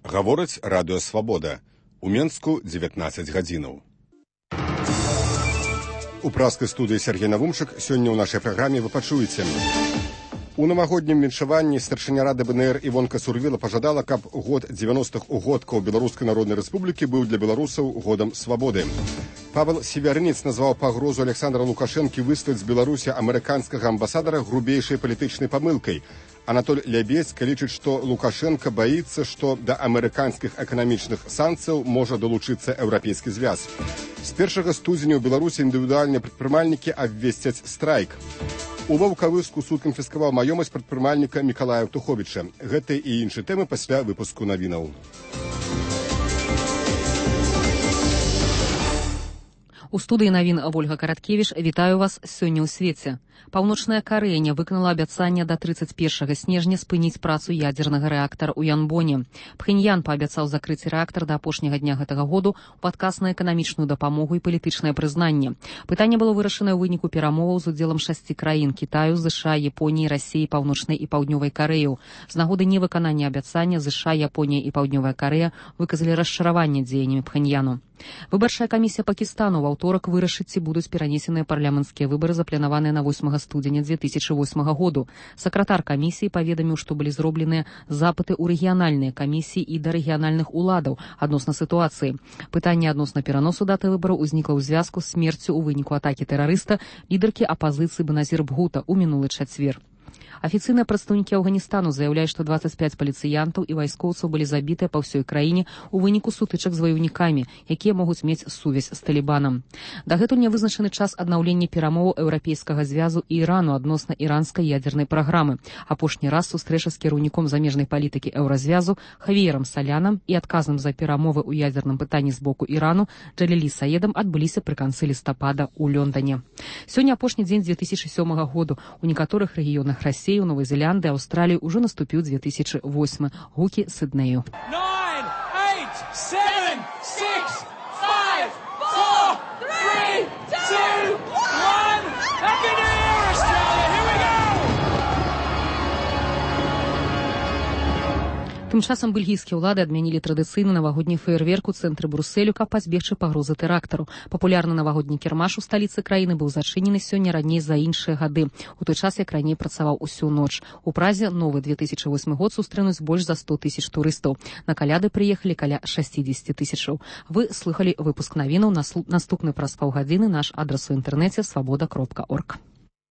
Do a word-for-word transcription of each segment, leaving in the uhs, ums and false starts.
Гаворыць радыё «Свабода». У Менску дзевятнаццаць гадзінаў. У праскай студыі Сергей Навумчык сёння ў нашай праграме вы пачуеце. У навагоднім віншаванні старшыня рады БНР Івонка Сурвіла пажадала, каб год дзевяностых угодкаў Беларускай Народнай Рэспублікі быў для беларусаў годам свабоды. Павел Севярынец назваў пагрозу Александра Лукашэнкі выслаць з Беларусі амерыканскага амбасадара грубейшай палітычнай памылкай. Анатоль Лябецька лічыць, што Лукашенко баіцца, што да амерыканскіх эканамічных санкцыяў можа далучыцца еўрапейскі звяз. З першага студзеня ў Беларусі індывідуальныя прадпрымальнікі абвесцяць страйк. У Ваўкавыску суд канфіскаваў маёмасць прадпрымальніка Мікалая Туховіча. Гэта і іншыя тэмы пасля выпуску навінаў. У студыі навін Ольга Караткевіч. Вітаю вас сёння ў свеце. Паўночная Карэя не выканала абяцанне да трыццаць першага снежня спыніць працу ядзернага рэактара ў Янбоне. Пхеньян паабяцаў закрыць рэактар да апошняга дня гэтага году ў адказ на эканамічную дапамогу і палітычнае прызнанне. Пытанне было вырашанае ў выніку перамоваў з удзелам шасці краін: Кітаю, ЗША, Японіі, Расіі, Паўночнай і Паўднёвай Карэяў. З нагоды невыканання абяцання ЗША, Японія і Паўднёвая Карэя выказалі расчараванне дзеяннямі Пхеньяну. Выбарчая камісія Пакістану ва ўторак вырашыць, ці будуць перанесеныя парламенцкія выбары, запланаваныя на восьмага студзеня дзве тысячы восьмага году. Сакратар камісіі паведаміў, што былі зробленыя запыты ў рэгіянальныя камісіі і да рэгіянальных уладаў адносна сітуацыі. Пытанне адносна пераносу даты выбараў узнікла ў звязку з смерцю ў выніку атакі тэрарыста лідаркі апазіцыі Беназір Бхута ў мінулы чацвер. Афіцыйныя прадстаўнікі Афганістана заяўляюць, што дваццаць пяць паліцыянтаў і вайскоўцаў былі забітыя па ўсёй краіне ў выніку сутычак з ваяўнікамі, якія могуць мець сувязь з Талібанам. Дагэтуль не вызначаны час аднаўлення перамоваў Еўрапейскага звязу і Ірану адносна іранскай ядзернай праграмы. Апошні раз сустрэча з кіраўніком замежнай палітыкі Еўразвязу Хавіерам Салянам і адказным за перамовы ў ядзерным пытанні з боку Ірану Джалілі Саедам адбыліся пры канцы лістапада ў Лондоне. Сёння апошні дзень дзве тысячы сёмага году. У некаторых рэгіёнах Расіі, у Новай Зеландыі, Аўстраліі ўжо наступіў дзве тысячы восьмы. Гукі Сіднею. nine, eight, seven, six, five, four, three, two, one. Happy New Year, Australia! Here we go! Тым часам бельгійскія ўлады адмянілі традыцыйны навагодні феерверк у цэнтры Брусэлю, каб пазбегчы пагрозы тэрактару. Папулярны навагодні кірмаш у сталіцы краіны быў зачынены сёння раней за іншыя гады, у той час, як раней працаваў усю ноч. У Празе новы две тысячы восьмы год сустрэнуць больш за сто тысяч турыстаў. На каляды прыехалі каля шэсцьдзесят тысячаў. Вы слухалі выпуск навінаў. Наступны праз паўгадзіны наш адрас у інтэрнэце свабода кропка орг.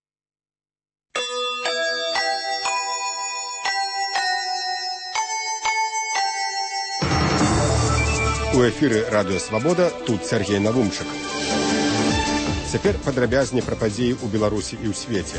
У эфіры радыё «Свабода», тут Сергей Навумчык. Цяпер падрабязней пра падзеі ў Беларусі і ў свеце.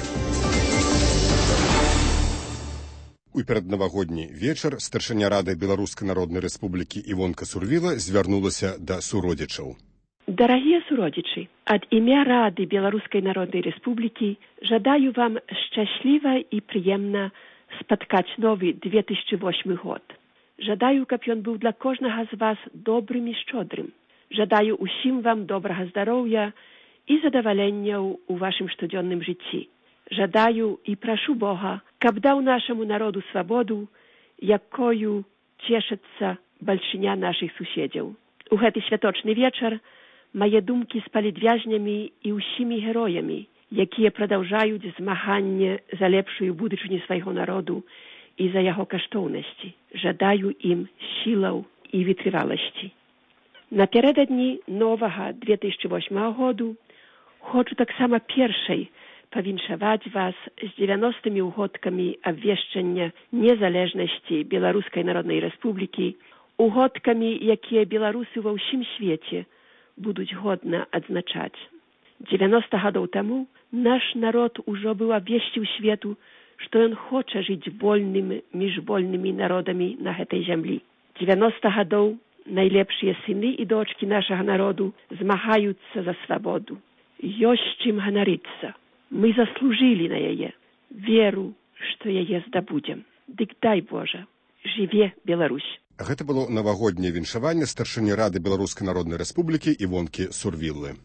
У пераднавагодні вечар старшыня рады Беларускай Народнай Рэспублікі Івонка Сурвіла звярнулася да суродзічаў. Дарагія суродзічы, ад імя Рады Беларускай Народнай Рэспублікі жадаю вам шчасліва і прыемна спаткаць новы две тысячы восьмы год. Жадаю, каб ён быў для кожнага з вас добрым і шчодрым. Жадаю усім вам добрага здароўя і задаваленняў у вашым штодзённым жыцці. Жадаю і прашу Бога, каб даў нашаму народу свабоду, якою цешыцца бальшыня нашых суседзяў. У гэты святочны вечар мае думкі з палітвязнямі і ўсімі героямі, якія прадаўжаюць змаганне за лепшую будучыню свайго народу і за яго каштоўнасці. Жадаю ім сілаў і вытрываласці. Напярэдадні новага две тысячы восьмага году хочу таксама першай павіншаваць вас з дзевяностымі угодкамі абвешчання незалежнасці Беларускай Народнай Рэспублікі, угодкамі, якія беларусы ва ўсім свеце будуць годна адзначаць. дзевяноста гадоў таму наш народ ужо быў абвесціў свету, што ён хоча жыць вольным між вольнымі народамі на гэтай зямлі. дзевяноста гадоў найлепшыя сыны і дочкі нашага народу змагаюцца за свабоду. Ёсць чым ганарыцца. Мы заслужылі на яе. Веру, што яе здабудзем. Дык дай Божа, жыве Беларусь. Гэта было навагодняе віншаванне старшыні рады Беларускай Народнай Рэспублікі Івонкі Сурвілы.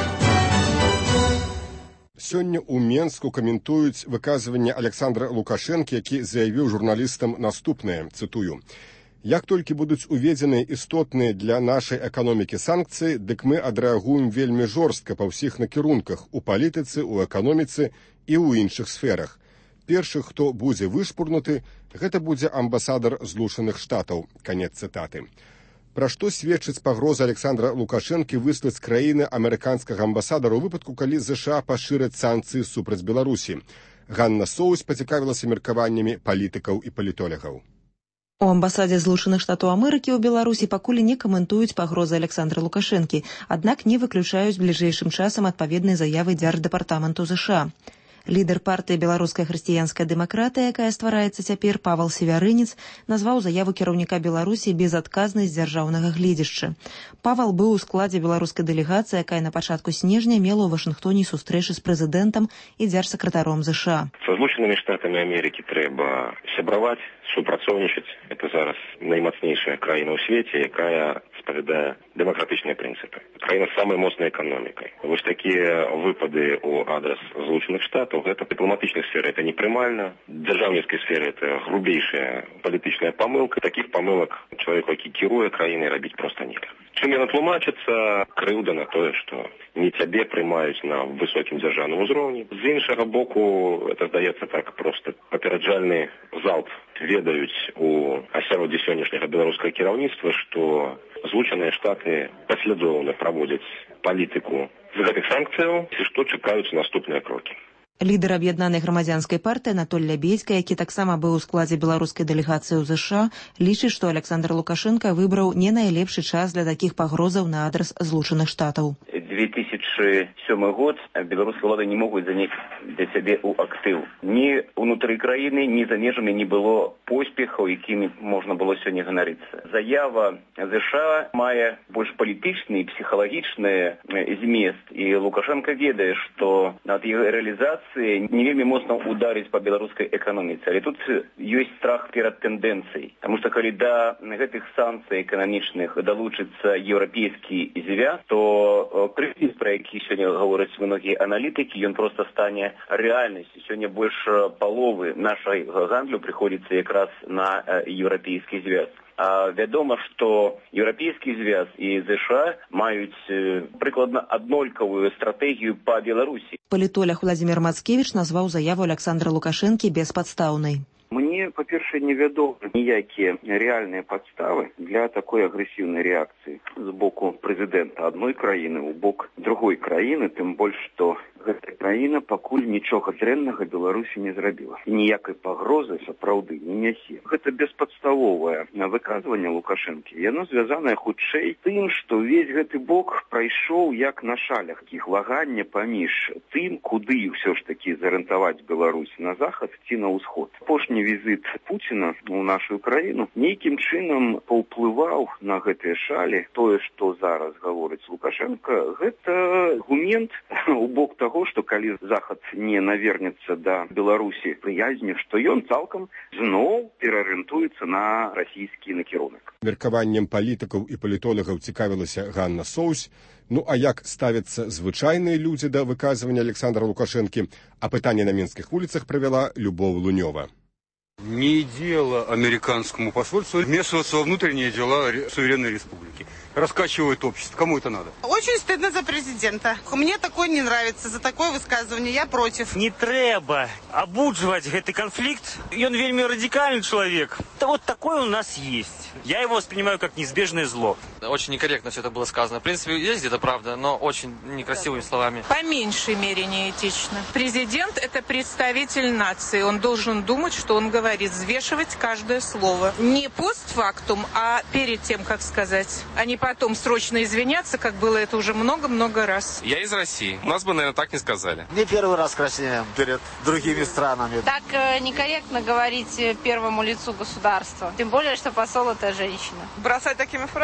Сёння ў Менску каментуюць выказванне Александра Лукашэнкі, які заявіў журналістам наступнае, цытую: Як толькі будуць уведзеныя істотныя для нашай эканомікі санкцыі, дык мы адрэагуем вельмі жорстка па ўсіх накірунках у палітыцы, у эканоміцы і ў іншых сферах. Першы, хто будзе вышпурнуты, гэта будзе амбасадар Злучаных Штатаў. Канец цытаты. Пра што сведчыць пагроза Александра Лукашэнкі выслаць з краіны амерыканскага амбасадара ў выпадку, калі ЗША пашыраць санкцыі супраць Беларусі. Ганна Соус пацікавілася меркаваннямі палітыкаў і палітолягаў. У амбасадзе Злучаных Штатаў Амерыкі ў Беларусі пакуль не каментуюць пагрозы Александра Лукашэнкі, аднак не выключаюць бліжэйшым часам адпаведнай заявы дзярждэпартаменту ЗША. Лідар партыі «Беларуская хрысціянская дэмакратыя», якая ствараецца цяпер, Павал Севярынец, назваў заяву кіраўніка Беларусі безадказнай з дзяржаўнага гледзяшча. Павал быў у складзе беларускай дэлегацыі, якая на пачатку снежня мела ў Вашынгтоне сустрэчы з прэзідэнтам і дзяржсакратаром ЗША. Са Злучанымі Штатамі Амерыкі трэба сябраваць, супрацоўнічаць. Это зараз наймацнейшая краіна ў свеце, якая спавядае дэмакратычныя прынцыпы. Краіна з самай моцнай эканомікай. Вось такія выпады ў адрас Злучаных Штатаў, гэта в дыпламатычнай сферы, это непрымальна. В дзяржаўніцкай сферы это грубейшая палітычная памылка. Такіх памылак чалавеку, які кіруе краінай, рабіць проста нельга. Чым яна тлумачыцца? Крыўда на тое, што не цябе прымаюць на высокім дзяржаўным узроўні. З іншага боку, это здаецца так проста папераджальны залп. Ведаюць у асяроддзі сённяшняга беларускага кіраўніцтва, што Злучаныя Штаты паслядоўна праводзяць палітыку з гэтых санкцыяў, і што чакаюць наступныя крокі. Лідар аб'яднанай грамадзянскай партыі Анатоль Лябедзька, які таксама быў у складзе беларускай дэлегацыі ў ЗША, лічыць, што Александр Лукашенко выбраў не найлепшы час для такіх пагрозаў на адрас Злучаных Штатаў. две тысячи седьмой год беларускія ўлады не могуць заняць для сябе ў актыў. Ні ўнутры краіны, ні за межамі не было поспехаў, якімі можна было сёння ганарыцца. Заява ЗША мае больш палітычны і псіхалагічны змест, і Лукашенко ведае, што ад яго рэалізацыі не вельмі моцна ударыць па беларускай эканоміцы. Але тут ёсць страх перад тэндэнцыяй. Таму што калі да гэтых санкцый эканамічных далучыцца еўрапейскі звяз, то крызіс, пра які сёння гавораць многія аналітыкі, ён проста стане рэальнасцю. Сёння больш паловы нашай гандлю прыходзіцца якраз на еўрапейскі звяз. А вядома, што еўрапейскі звяз і ЗША маюць прыкладна аднолькавую стратэгію па Беларусі. Палітолог Владзімір Мацкевіч назваў заяву Александра Лукашэнкі беспадстаўнай. Мне, па-першае, невядомы ніякія рэальныя падставы для такой агрэсіўнай рэакцыі з боку прэзідэнта адной краіны ў бок другой краіны, тым больш, што гэта краіна пакуль нічога дрэннага Беларусі не зрабіла. І ніякай пагрозы сапраўды не нясе. Гэта беспадставовае выказванне Лукашэнкі. Яно звязанае хутчэй тым, што ўвесь гэты бок прайшоў як на шалях, іх вагання паміж тым, куды ўсё ж такі зарыентаваць Беларусь, на захад ці на ўсход. Апошні візіт Пуціна ў нашу краіну нейкім чынам паўплываў на гэтыя шалі. Тое, што зараз гаворыць Лукашенко, гэта аргумент у бок таго, што калі захад не навернецца да Беларусі прыязню, што ён цалкам зноў пераарыентуецца на расійскі накірунак. Меркаваннем палітыкаў і палітолагаў цікавілася Ганна Соус. Ну а як ставяцца звычайныя людзі да выказвання Александра Лукашэнкі, а пытанне на мінскіх вуліцах правяла Любоў Лунёва. Не дело американскому посольству вмешиваться во внутренние дела суверенной республики. Раскачивают общество. Кому это надо? Очень стыдно за президента. Мне такое не нравится. За такое высказывание я против. Не трэба абуджваць гэты конфликт. Ён вельмі радикальный человек. Да вот такой у нас есть. Я его воспринимаю как неизбежное зло. Очень некорректно все это было сказано. В принципе, есть где-то правда, но очень некрасивыми словами. По меньшей мере неэтично. Президент – это представитель нации. Он должен думать, что он говорит, взвешивать каждое слово. Не постфактум, а перед тем, как сказать. А не потом срочно извиняться, как было это уже много-много раз. Я из России. У нас бы, наверное, так не сказали. Не первый раз краснеем перед другими странами. Так э, некорректно говорить первому лицу государства. Тем более, что посол – это женщина. Бросать такими фразами?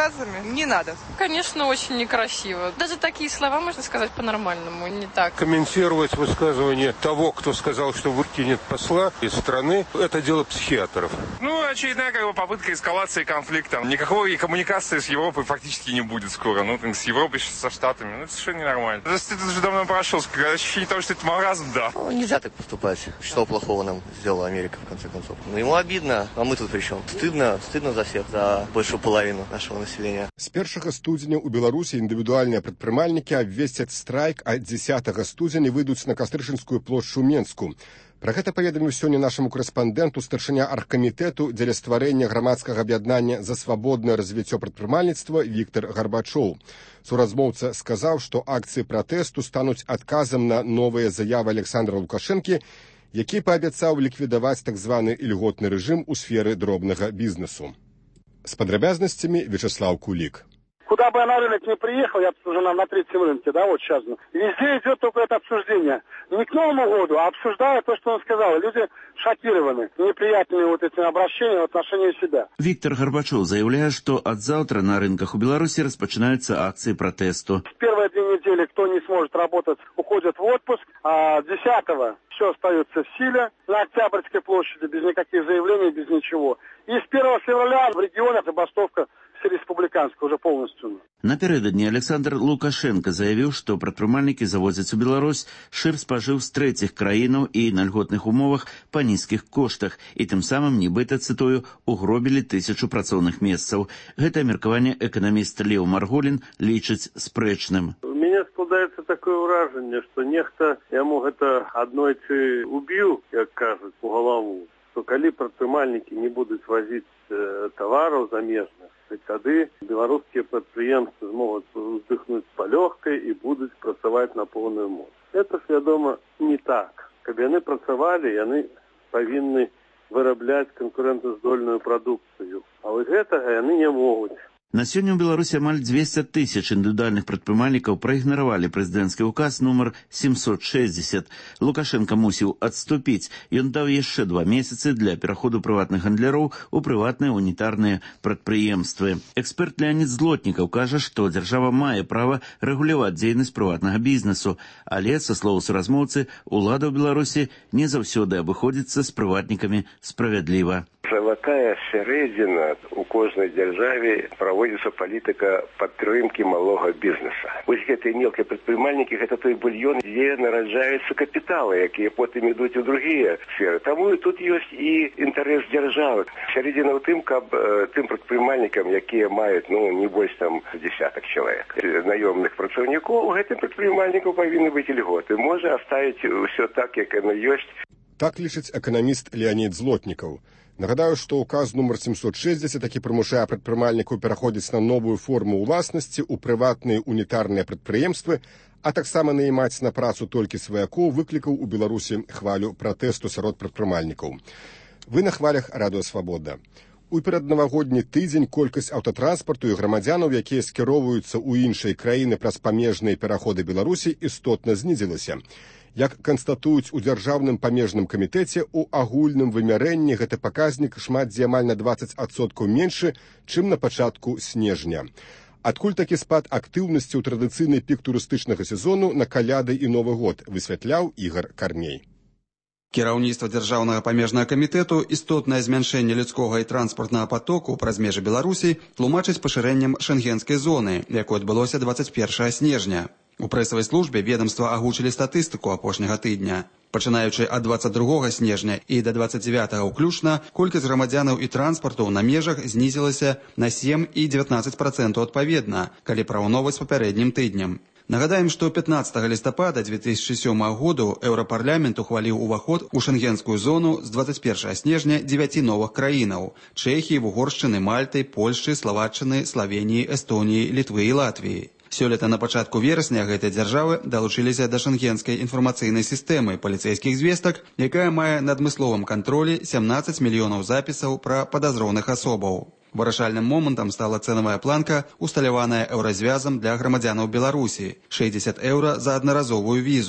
не надо. Конечно, очень некрасиво. Даже такие слова, можно сказать, по-нормальному, не так. Комментировать высказывание того, кто сказал, что выкинет посла из страны, это дело психиатров. Ну, очередная как бы попытка эскалации конфликта. Никакой коммуникации с Европой фактически не будет скоро. Ну, с Европой, со Штатами. Ну, это совершенно ненормально. Это уже давно прошел. Ощущение того, что это маразм, да. Ну, нельзя так поступать. Что плохого нам сделала Америка, в конце концов? Ну, ему обидно, а мы тут при чем? Стыдно, стыдно за всех, за большую половину нашего населения. С першага студзеня у Беларусі індывідуальныя прадпрымальнікі абвесцяць страйк, а дзесятага студзеня выйдуць на Кастрычынскую плошчу Менску. Пра гэта паведаміў сёння нашаму корэспандэнту старшыня аргкамітэту дзеля стварэння грамадскага аб'яднання за свабоднае развіццё прадпрымальніцтва Віктор Гарбачоў. Суразмоўца сказаў, што акцыі пратэсту стануць адказам на новыя заявы Александра Лукашэнкі, які паабяцаў ліквідаваць так званы ільготны рэжым у сферы дробнага бізнесу. С подробностями Вячеслав Кулик. Куда бы я на рынок не приехал, я уже на, на третьем рынке, да, вот сейчас. Везде идет только это обсуждение. Не к Новому году, а обсуждая то, что он сказал. Люди шокированы неприятными вот этими обращениями в отношении себя. Виктор Горбачев заявляет, что от завтра на рынках у Беларуси распочинаются акции протесту. В первые две недели, кто не сможет работать, уходит в отпуск, а десятого все остается в силе на Октябрьской площади, без никаких заявлений, без ничего. И с первого февраля в регионах забастовка республиканская уже полностью. Напередодні Александр Лукашенко заявіў, што прадпрымальнікі завозяць у Беларусь шыр спажыў з трэціх краінаў і на льготных умовах па нізкіх коштах, і тым самым, нібыта, цытую, угробілі тысячу працоўных месцаў. Гэта меркаванне эканаміст Леў Марголін лічыць спрэчным. У меня складаецца такое ўражанне, што нехта яму гэта аднойчы убіў, як кажуць, у галаву, што калі прадпрымальнікі не будуць вазіць э, тавараў замежных, тады беларускія прадпрыемствы змогуць уздыхнуць палёгкай і будуць працаваць на поўную моц. Это ж, вядома, не так. Каб яны працавалі, яны павінны вырабляць канкурэнтаздольную прадукцыю. А вось гэтага яны не могуць. На сёння ў Беларусі амаль дзвесце тысяч індывідуальных прадпрымальнікаў праігнаравалі прэзідэнцкі ўказ нумар семьсот шестьдесят. Лукашенко мусіў адступіць. Ён даў яшчэ два месяцы для пераходу прыватных гандляроў у прыватныя унітарныя прадпрыемствы. Эксперт Леонид Злотнікаў кажа, што дзяржава мае права рэгуляваць дзейнасць прыватнага бізнесу, але, са слоў суразмоўцы, улада ў Беларусі не заўсёды абыходзіцца з прыватнікамі справядліва. Залатая сярэдзіна у кожнай дзяржаве праводзіцца палітыка падтрымкі малога бізнеса. Вось гэтыя мелкія прадпрымальнікі, гэта той бульён, дзе нараджаюцца капіталы, якія потым ідуць у другія сферы. Таму тут ёсць і інтарэс дзяржавы. Сярэдзіна ў тым, каб э, тым прадпрымальнікам, якія маюць, ну, не больш там десятак чалавек наёмных працаўнікоў, гэтым прадпрымальнікам павінны быць льготы. Можа аставіць усё так, як яно ёсць. Так лічыць эканаміст Леонид Злотнікаў. Нагадаю, што ўказ нумар семьсот шестьдесят, які прымушае прадпрымальнікаў пераходзіць на новую форму ўласнасці ў прыватныя унітарныя прадпрыемствы, а таксама наймаць на працу толькі сваякоў, выклікаў у Беларусі хвалю пратэсту сярод прадпрымальнікаў. Вы на хвалях Радыё Свабода. У пераднавагодні тыдзень колькасць аўтатранспарту і грамадзянаў, якія скіроўваюцца ў іншыя краіны праз памежныя пераходы Беларусі, істотна знізілася. Як канстатуюць у дзяржаўным памежным камітэце, у агульным вымярэнні гэты паказнік шмат дзе амаль на двадцать адсоткаў меншы, чым на пачатку снежня. Адкуль такі спад актыўнасці ў традыцыйны пік турыстычнага сезону на каляды і Новы год, высвятляў Ігор Карней. Кіраўніцтва дзяржаўнага памежнага камітэту істотнае змяншэнне людскога і транспартнага потоку праз межы Беларусі тлумачыць пашырэннем шэнгенскай зоны, якое адбылося двадцать першага снежня. У прэсавай службе ведомства агучылі статыстыку апошняга тыдня. Пачынаючы ад двадцать другога снежня і да двадцать девятага ўключна, колькасць грамадзянаў і транспарту на межах знізілася на сем і дзевятнаццаць працэнтаў адпаведна, калі параўноўваць з папярэднім тыднем. Нагадаем, што пятнаццатага лістапада две тысячи сёмага году Еўрапарламент ухваліў уваход у шэнгенскую зону з двадцать першага снежня дзевяці новых краінаў – Чэхіі, Угоршчыны, Мальты, Польшчы, Славаччыны, Славеніі, Эстоніі, Літвы і Латвіі. Сёлета на пачатку верасня гэтыя дзяржавы далучыліся да шэнгенскай інфармацыйнай сістэмы паліцэйскіх звестак, якая мае на адмысловым кантролі сямнаццаць мільёнаў запісаў пра падазроўных асобаў. Вырашальным момантам стала цэнавая планка, усталяваная еўразвязам для грамадзянаў Беларусі – шэсцьдзесят еўра за аднаразовую візу.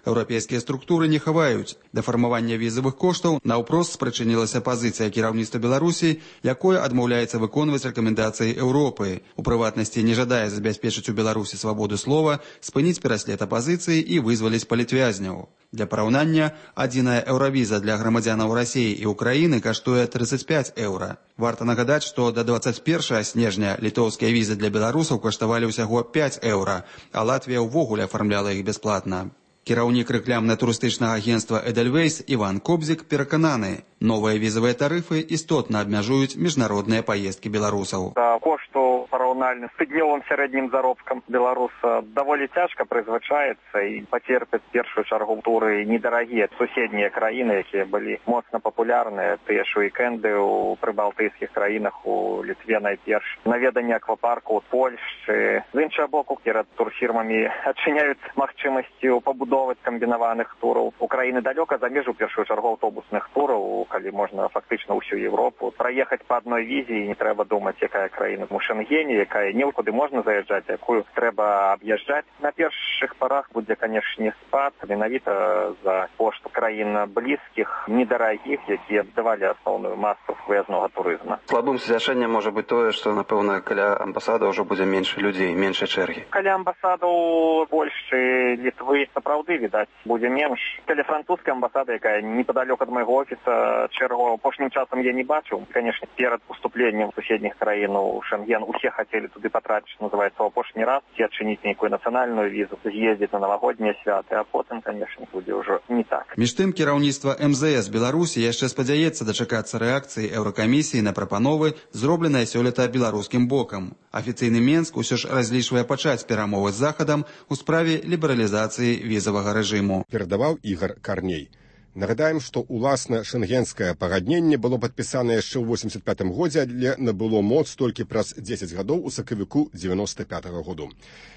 Еўрапейскія структуры не хаваюць. Да фармавання візавых коштаў наўпрост спрычынілася пазіцыя кіраўніцтва Беларусі, якое адмаўляецца выконваць рэкамендацыі Еўропы. У прыватнасці не жадае забяспечыць у Беларусі свабоду слова, спыніць пераслед апазіцыі і вызваліць палітвязняў. Для параўнання, адзіная еўравіза для грамадзянаў Расіі і Украіны каштуе трыццаць пяць еўра. Варта нагадаць, што да дваццаць першага снежня літоўскія візы для беларусаў каштавалі ўсяго пяць еўра, а Латвія ўвогуле афармляла іх бясплатна. Кіраўнік рэкламна-турыстычнага агенцтва «Эдельвейс» Іван Кобзік перакананы, новыя візавыя тарыфы істотна абмяжуюць міжнародныя паездкі беларусаў. Да кошту параўнальна з тыднёвым сярэднім заробкам беларуса даволі цяжка прызвычаецца і пацерпяць першую чаргу туры недарагія суседнія краіны, якія былі моцна папулярныя, тыя ж уікенды ў прыбалтыйскіх краінах, у Літве найперш, наведанне аквапарку ў Польшчы. З іншага боку, перад турфірмамі адчыняюць магчымасці пабудовы камбінаваных тураў. Украіны далёка за межу першую чаргу аўтобусных тураў, калі можна фактычна ўсю Европу праехаць па адной візе і не трэба думаць, якая краіна у Шэнгене, якая некуды можна заязджаць, якую трэба аб'язджаць. На першых парах будзе, канешне, спад, менавіта за кошт краін блізкіх, недарагіх, якія давалі асноўную масу выязнога турызма. Слабым звяшэннем можа быць тое, што, напэўна, каля амбасада ўжо будзе менш людзей, меншай чэргі. Каля амбасадаў Польшчы, Літвы, сапраўды, відаць, будзе менш. Каля французскай амбасады, якая непадалёк ад майго офіса, чэргу апошнім часам я не бачыў. Канешне, перад уступленнем суседніх краін у Шэнген усе хацелі туды патрапіць, называецца, ў апошні раз, ці адчыніць нейкую нацыянальную візу, з'ездзіць на навагоднія святы, а потым, канешне, будзе ўжо не так. Між тым, кіраўніцтва эм зэ эс Беларусі яшчэ спадзяецца дачакацца рэакцыі Еўракамісіі на прапановы, зробленыя сёлета беларускім бокам. Афіцыйны Менск усё ж разлічвае пачаць перамовы з Захадам у справе лібералізацыі візавага рэжыму. Перадаваў Ігар Карней. Нагадаем, што уласна шэнгенскае пагадненне было падпісана яшчэ ў восемьдесят пятым годзе, але набыло моц толькі праз дзесяць гадоў у сакавіку дзевяноста пятага году.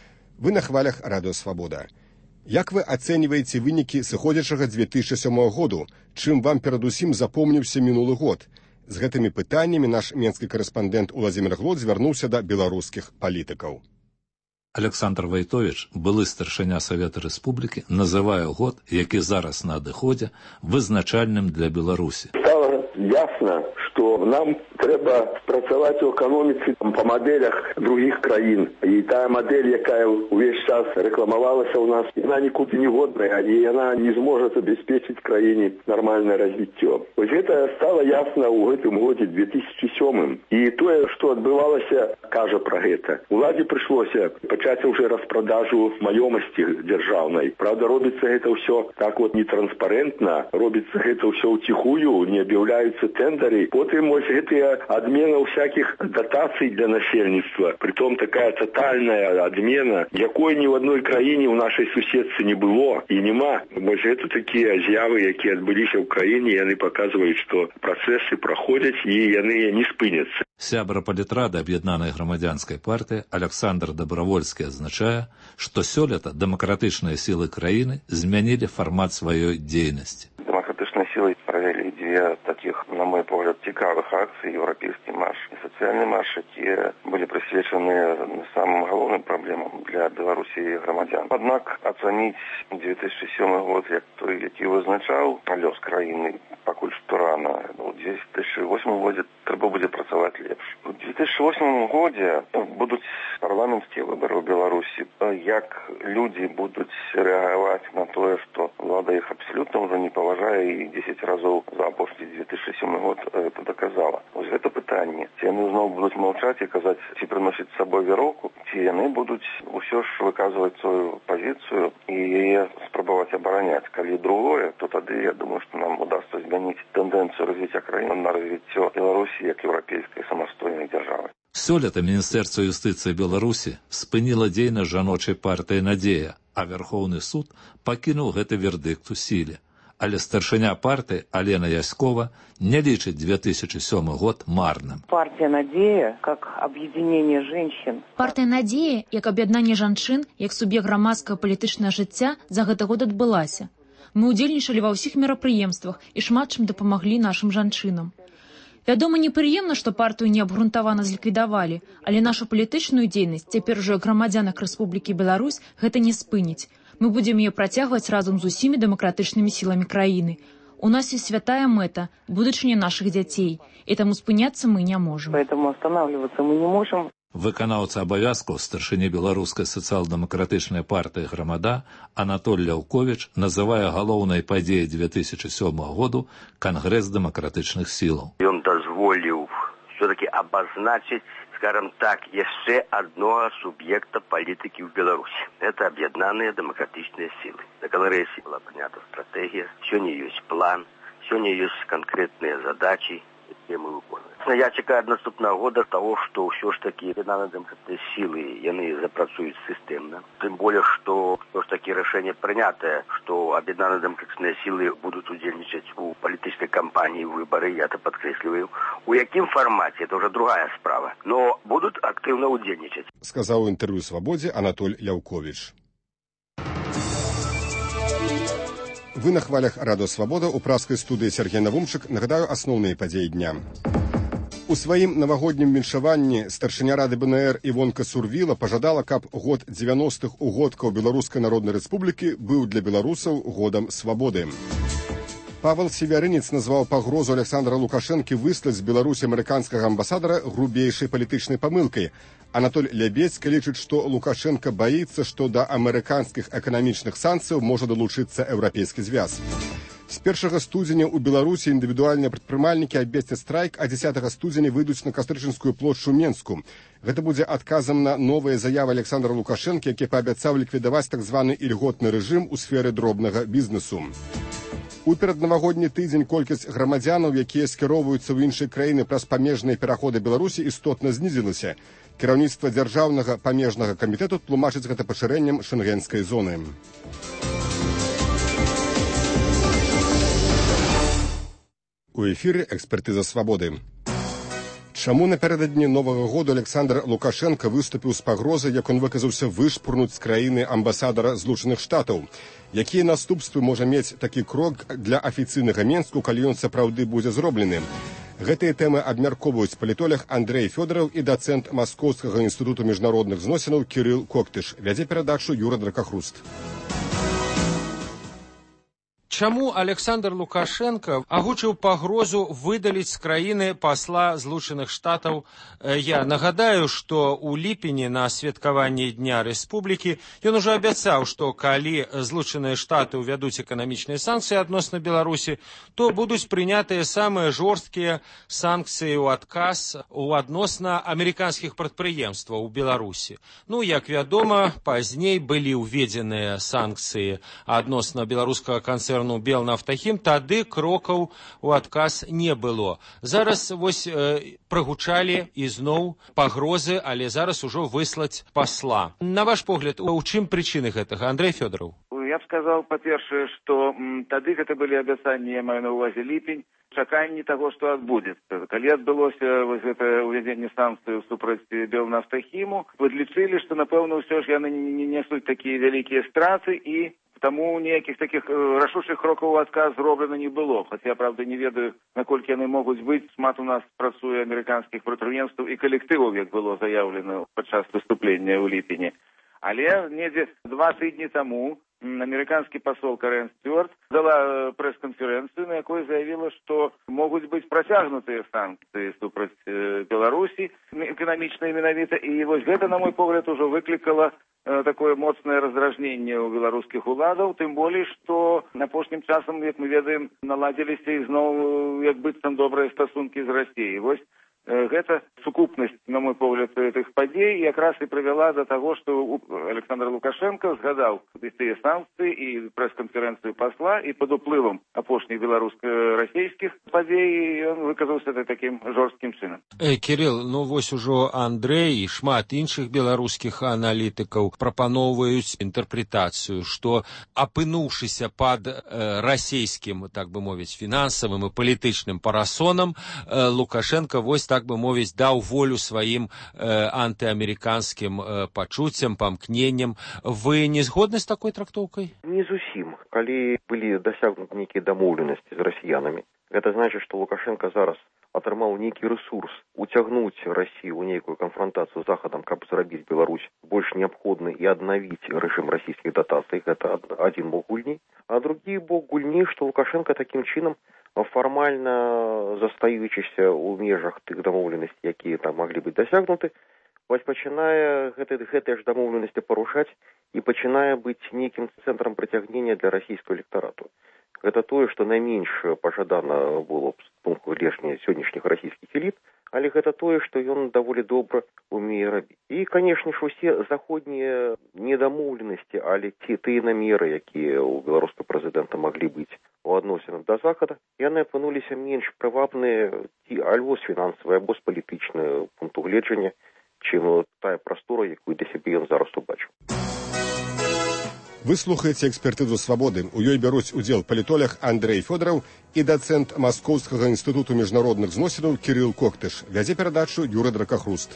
Вы на хвалях Радыё Свабода. Як вы ацэньваеце вынікі сыходзячага две тысячи сёмага году? Чым вам перадусім запомніўся мінулы год? З гэтымі пытаннямі наш менскі карэспандэнт Уладзімір Глод звярнуўся да беларускіх палітыкаў. Александр Вайтович, былы старшыня Савета Рэспублікі, называе год, які зараз на адыходзе, вызначальным для Беларусі. Стало ясно, что нам трэба працаваць у эканоміцы по моделях других краін. І тая модель, якая увесь час рекламавалася у нас, яна нікуды не годная, і яна не зможа забяспечыць краіне нармальнае развіццё. Вось гэта стало ясно ў гэтым годзе две тысячи сёмым. І тое, што адбывалася, кажа пра гэта. Уладзе прыйшлося пачаць уже распродажу маёмасці дзяржаўнай. Правда, робіцца гэта ўсё так вот нетранспарентна, робіцца гэта ўсё ўціхую, не аб'яўляюцца тэндары. Потым вось гэтыя адмена всяких датацый для насельніцтва. Притом такая тотальная адмена, якой ні в одной краіне ў нашай суседцы не было і нема. Вось гэта такія з'явы, якія адбыліся ў краіне, яны паказваюць, што працэсы праходзяць і яны не спыняцца. Сябра палітрады аб'яднанай грамадзянскай партыі Александр Дабравольскі адзначае, што сёлета дэмакратычныя сілы краіны змянілі фармат сваёй дзейнасці. Дэмакратычныя сілы правялі дзве такіх, на мой погляд, цікавых акцый, еўрапейскі марш і сацыяльны марш, якія былі прысвечаны самым галоўным праблемам для Беларусі і грамадзян. Аднак ацаніць две тысячи сёмы год як той, які вызначаў лёс краіны, пакуль што рана. У две тысячи восьмым годзе трэба будзе працаваць лепш. У две тысячи восьмым годзе будуць парламенцкія выбары ў Беларусі. Як людзі будуць рэагаваць на тое, што ўлада іх абсалютна ўжо не паважае і дзесяць разоў за апошні две тысячи сёмы год это доказала. Вось гэта пытанне. Ці яны зноў будуць маўчаць і казаць, ці прыносіць з сабой вяроўку, ці яны будуць усё ж выказваць сваю пазіцыю і яе спрабаваць абараняць. Калі другое, то тады я думаю, што нам удасца змяніць тэндэнцыю развіцця краіны на развіццё Беларусі як еўрапейскай самастойнай дзяржавы. Сёлета Міністэрства юстыцыі Беларусі спыніла дзейнасць жаночай партыі «Надзея», а Вярхоўны суд пакінуў гэты вердыкт у сіле. Але старшыня партыі Алена Яськова не лічыць две тысячи сёмы год марным. Партия «Надея» как объединение женщин. Партия «Надея» як аб'яднанне жанчын, як суб'ект грамадскага палітычнага жыцця за гэты год адбылася. Мы ўдзельнічалі ва ўсіх мерапрыемствах і шмат чым дапамаглі нашым жанчынам. Вядома, непрыемна, што партыю неабгрунтавана зліквідавалі, але нашу палітычную дзейнасць цяпер ужо грамадзянак Рэспублікі Беларусь гэта не спыніць. Мы будем ее працягваць разом з усімі дэмакратычнымі сіламі краіны. У нас есть святая мэта – будучыня наших дзяцей, и таму спыняцца мы не можем. Поэтому останавливаться мы не можем. Выканаўца абавязкаў старшыні беларускай сацыял-дэмакратычнай партыі «Грамада» Анатоль Ляўковіч называе галоўнай падзеяй две тысячи сёмага году Кангрэс дэмакратычных сілаў. Ён дазволіў все-таки обозначить, скажем так, еще одного субъекта политики в Беларуси. Это объединенные демократичные силы. На Конгрессе была принята стратегия, сегодня есть план, сегодня есть конкретные задачи, які мы выполняем. Я чекаю наступного года того, что все ж таки объединенные демократичные силы, яны запрацуют системно. Тем более, что все ж таки решение принятое, что объединенные демократичные силы будут удельничать у политической кампании выборы, я это подкресливаю. У яким формате, это уже другая справа, но будут активно удельничать. Сказал в интервью «Свободе» Анатоль Ляўковіч. Вы на хвалях радио «Свобода» у пражской студии Сергей Навумчик. Нагадаю основные подеи дня. У сваім навагоднім віншаванні старшыня рады БНР Івонка Сурвіла пажадала, каб год дзевяностых угодкаў Беларускай Народнай Рэспублікі быў для беларусаў годам свабоды. Павел Севярынец назваў пагрозу Александра Лукашэнкі выслаць з Беларусі амерыканскага амбасадара грубейшай палітычнай памылкай. Анатоль Лябецька лічыць, што Лукашенко баіцца, што да амерыканскіх эканамічных санкцыяў можа далучыцца еўрапейскі звяз. З першага студзеня ў Беларусі індывідуальныя прадпрымальнікі абвесцяць страйк, а дзесятага студзеня выйдуць на Кастрычынскую плошчу Менску. Гэта будзе адказам на новыя заявы Александра Лукашэнкі, які паабяцаў ліквідаваць так званы ільготны рэжым у сферы дробнага бізнесу. У пераднавагодні тыдзень колькасць грамадзянаў, якія скіроўваюцца ў іншыя краіны праз памежныя пераходы Беларусі, істотна знізілася. Кіраўніцтва дзяржаўнага памежнага камітэту тлумачыць гэта пашырэннем шэнгенскай зоны. У эфіры «Экспертыза свабоды». Чаму напярэдадні Новага году Александр Лукашенко выступіў з пагрозай, як он выказаўся, вышпурнуць з краіны амбасадара Злучаных Штатаў? Якія наступствы можа мець такі крок для афіцыйнага Менску, калі ён сапраўды будзе зроблены? Гэтыя тэмы абмяркоўваюць палітолог Андрей Фёдораў і дацэнт Маскоўскага інстытуту міжнародных зносінаў Кірыл Коктыш. Вядзе перадачу Юра Дракахруст. Чаму Александр Лукашенко агучыў пагрозу выдаліць з краіны пасла Злучаных Штатаў? Я нагадаю, што ў ліпені на святкаванні Дня Рэспублікі ён ужо абяцаў, што калі Злучаныя Штаты ўвядуць эканамічныя санкцыі адносна Беларусі, то будуць прынятыя самыя жорсткія санкцыі ў адказ у адносна амерыканскіх прадпрыемстваў у Беларусі. Ну, як вядома, пазней былі ўведзеныя санкцыі адносна беларускага канцэрну Белнафтахім, тады крокаў у адказ не было. Зараз вось э, прагучалі ізноў пагрозы, але зараз ужо выслаць пасла. На ваш погляд, у чым прычыны гэтага, Андрей Фёдораў? Я б сказаў, па-першае, што м, тады гэта былі абяцанні, я маю на ўвазе ліпень, чаканні таго, што адбудзецца. Калі адбылося вось гэта ўвядзенне санкцый супраць Белнафтахіму, падлічылі, што, напэўна, ўсё ж яны не нясуць такія вялікія страты, і таму ніякіх такіх рашучых крокаў у адказ зроблена не было. Хаця, правда, не ведаю, наколькі яны могуць быць. Шмат у нас працуе амерыканскіх прадпрыемстваў і калектываў, як было заяўлена падчас выступлення ў ліпені. Але недзе два тыдні таму амерыканскі пасол Карен Стюарт дала прэс-канферэнцыю, на якой заявіла, што могуць быць працягнутыя санкцыі супраць Беларусі, эканамічныя менавіта, і вось гэта, на мой погляд, ужо выклікала такое моцнае раздражненне ў беларускіх уладаў, тым болей, што апошнім часам, як мы ведаем, наладзіліся ізноў, як быццам, добрыя стасункі з Расіяй. Вось гэта сукупнасць, на мой погляд, тых падзей якраз і прывяла да таго, што Александр Лукашенко згадаў тыя санкцыі і прэс-канферэнцыю пасла, і пад уплывам апошніх беларуска-расійскіх падзей ён выказаўся такім жорсткім чынам. Э, Кірыл, ну вось ужо Андрэй і шмат іншых беларускіх аналітыкаў прапаноўваюць інтэрпрэтацыю, што апынуўшыся пад э, расійскім, так бы мовіць, фінансавым і палітычным парасонам, э, Лукашенко вось, так бы мовіць, даў волю сваім э, антыамерыканскім э, пачуццям, памкненням. Вы не згодны з такой трактоўкай? Не зусім. Калі былі дасягнуты нейкія дамоўленасці з расіянамі, гэта значыць, што Лукашенко зараз атрымаў нейкі рэсурс уцягнуць Расію ў нейкую канфрантацыю з Захадам, каб зрабіць Беларусь больш неабходнай і аднавіць рэжым расійскіх датацый. Гэта адзін бок гульні. А другі бок гульні, што Лукашенко такім чынам фармальна застаючыся ў межах тых дамоўленасцей, якія там маглі быць дасягнуты, вось пачынае гэты, гэтыя ж дамоўленасці парушаць і пачынае быць нейкім цэнтрам прыцягнення для расійскага электарату. Гэта тое, што найменш пажадана было б з пункту гледжання сённяшніх расійскіх эліт, але гэта тое, што ён даволі добра умее рабіць. І, канешне ж, усе заходнія недамоўленасці, але ці тыя намеры, якія ў беларускага прэзідэнта маглі быць у адносінах да Захада, яны апынуліся менш прывабныя ці альбо з фінансавай, альбо з палітычнага пункту гледжання, чым тая прастора, якую для сябе ён зараз убачыў. Вы слухаеце экспертызу «Свабоды». У ёй бяруць удзел палітолог Андрей Фёдораў і дацэнт Маскоўскага інстытуту міжнародных зносінаў Кірыл Коктыш. Вядзе перадачу Юрый Дракахруст.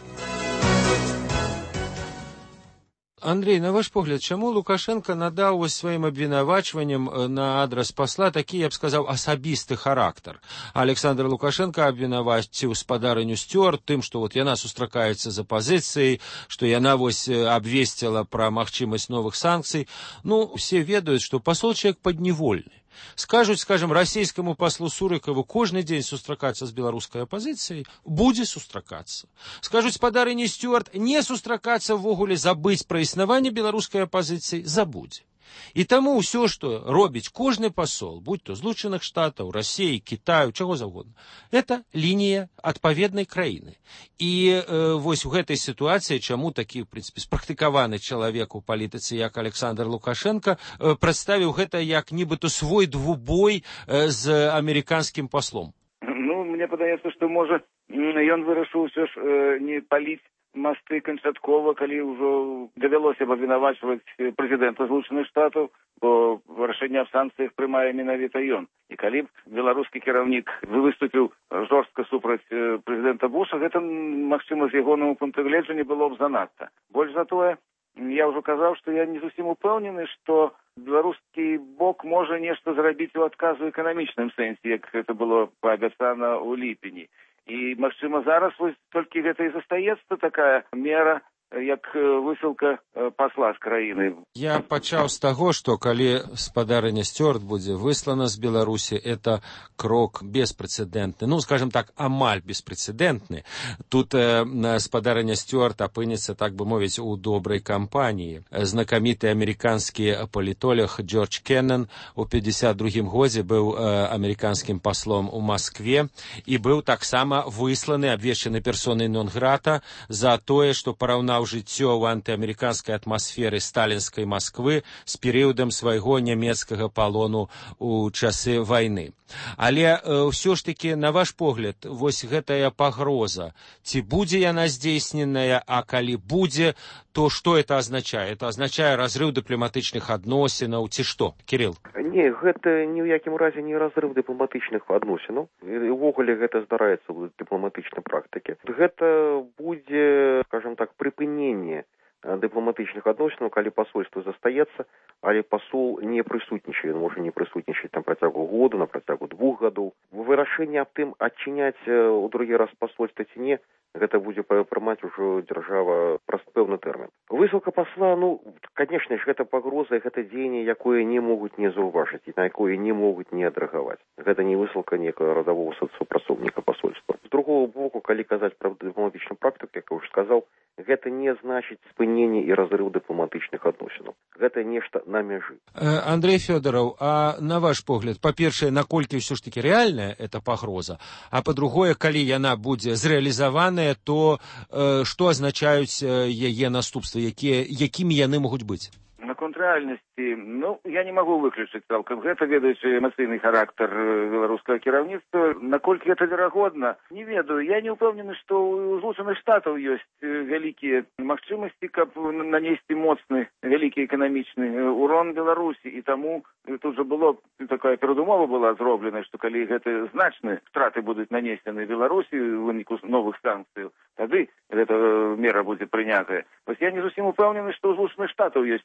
Андрей, на ваш погляд, чаму Лукашенко надаў вось сваім абвінавачванням на адрас пасла такі, я б сказаў, асабісты характар? Александр Лукашенко абвінаваціў спадарыню Стюарт тым, што вот яна сустракаецца з апазіцыяй, што яна вось абвесціла пра магчымасць новых санкцый. Ну, все ведаюць, што пасол чалавек падневольны. Скажуць, скажем, расійскаму паслу Сурыкаву кожны дзень сустракацца з беларускай апазіцыяй, будзе сустракацца. Скажуць спадарыні Стюарт не сустракацца ўвогуле, забыць пра існаванне беларускай апазіцыі, забудзе. І таму ўсё, што робіць кожны пасол, будь то Злучаных Штатаў, Расіі, Кітаю, чаго заўгодна, это лінія адпаведнай краіны. І э, вось у гэтай сітуацыі, чаму такі, в прынцыпе, спрактыкаваны чалавек у палітыцы, як Александр Лукашенко, э, прадставіў гэта як нібыта свой двубой э, з амерыканскім паслом. Ну, мне падаецца, што, можа, ён вырашыў ўсё ж э, не паліць масты канчаткова, калі ўжо давялося б абвінавачваць прэзідэнта Злучаных Штатаў, бо рашэнне аб санкцыях прымае менавіта ён. І калі б беларускі кіраўнік выступіў жорстка супраць прэзідэнта Буша, гэта, магчыма, з ягонаму пункту гледжання было б занадта. Больш за тое, я ўжо казаў, што я не зусім упэўнены, што беларускі бок можа нешта зрабіць у адказу эканамічным сэнсе, як гэта было паабяцана ў ліпені. І, магчыма, зараз вось толькі гэта і застаецца такая мера, як высылка пасла з краіны. Я пачаў з таго, што калі спадарыня Стюарт будзе выслана з Беларусі, это крок беспрэцэдэнтны. Ну, скажем так, амаль беспрэцэдэнтны. Тут э, спадарыня Стюарт апынецца, так бы мовіць, у добрай кампаніі. Знакаміты амерыканскі палітолог Джордж Кеннан у пятьдесят другім годзе быў э, амерыканскім паслом у Маскве і быў таксама высланы, абвешчаны персонай нон-грата за тое, што параўнаў жыццё ў антыамерыканскай атмасферы сталінскай Масквы з перыядам свайго нямецкага палону ў часы вайны. Але э, ўсё ж такі, на ваш погляд, вось гэтая пагроза, ці будзе яна здзейсненая, а калі будзе, то што это азначае? Это азначае разрыв дыпламатычных адносінаў, ці што? Кірыл? Не, гэта ні ў якім разе не разрыв дыпламатычных адносінаў. Увогуле гэта здараецца ў дыпламатычнай практыке. Гэта будзе, скажем так, прыпыненне дыпламатычных адносінаў, калі пасольства застаецца, але пасол не прысутнічае, ён можа не прысутнічаць на працягу года, на працягу двух гадоў. Вырашэнне аб тым, адчыняць у другі раз пасольства ці не, гэта будзе прымаць ужо дзяржава праз пэўны тэрмін. Высылка пасла, ну, канешне ж, гэта пагроза, гэта дзеянне, якое не могуць не заўважыць і на якое не могуць не адрэагаваць. Гэта не высылка некага радавога супрацоўніка пасольства. З другого боку, калі казаць пра дыпламатычную практыку, як я ўжо сказаў, гэта не значыць спыненне і разрыў дыпламатычных адносінаў. Гэта нешта на мяжы. Андрей Фёдораў, а на ваш погляд, па-першае, наколькі ўсё ж такі рэальная эта пагроза, а па-другое, калі яна будзе зрэалізаваная, то э, што азначаюць яе наступствы, якія, якімі яны могуць быць? Наконт рэальнасці, ну, я не магу выключыць цалкам гэта, ведаючы эмацыйны характар беларускага кіраўніцтва. Наколькі гэта верагодна, не ведаю. Я не ўпэўнены, што ў Злучаных Штатаў ёсць вялікія магчымасці, каб нанесці моцны, вялікі эканамічны урон Беларусі. І таму тут жа было, такая перадумова была зроблена, што калі гэты значныя страты будуць нанесены Беларусі ў выніку новых санкцый, тады гэта мера будзе прынятая. Вось я не зусім упэўнены, што ў Злучаных Штатаў ёсць такія магчымасці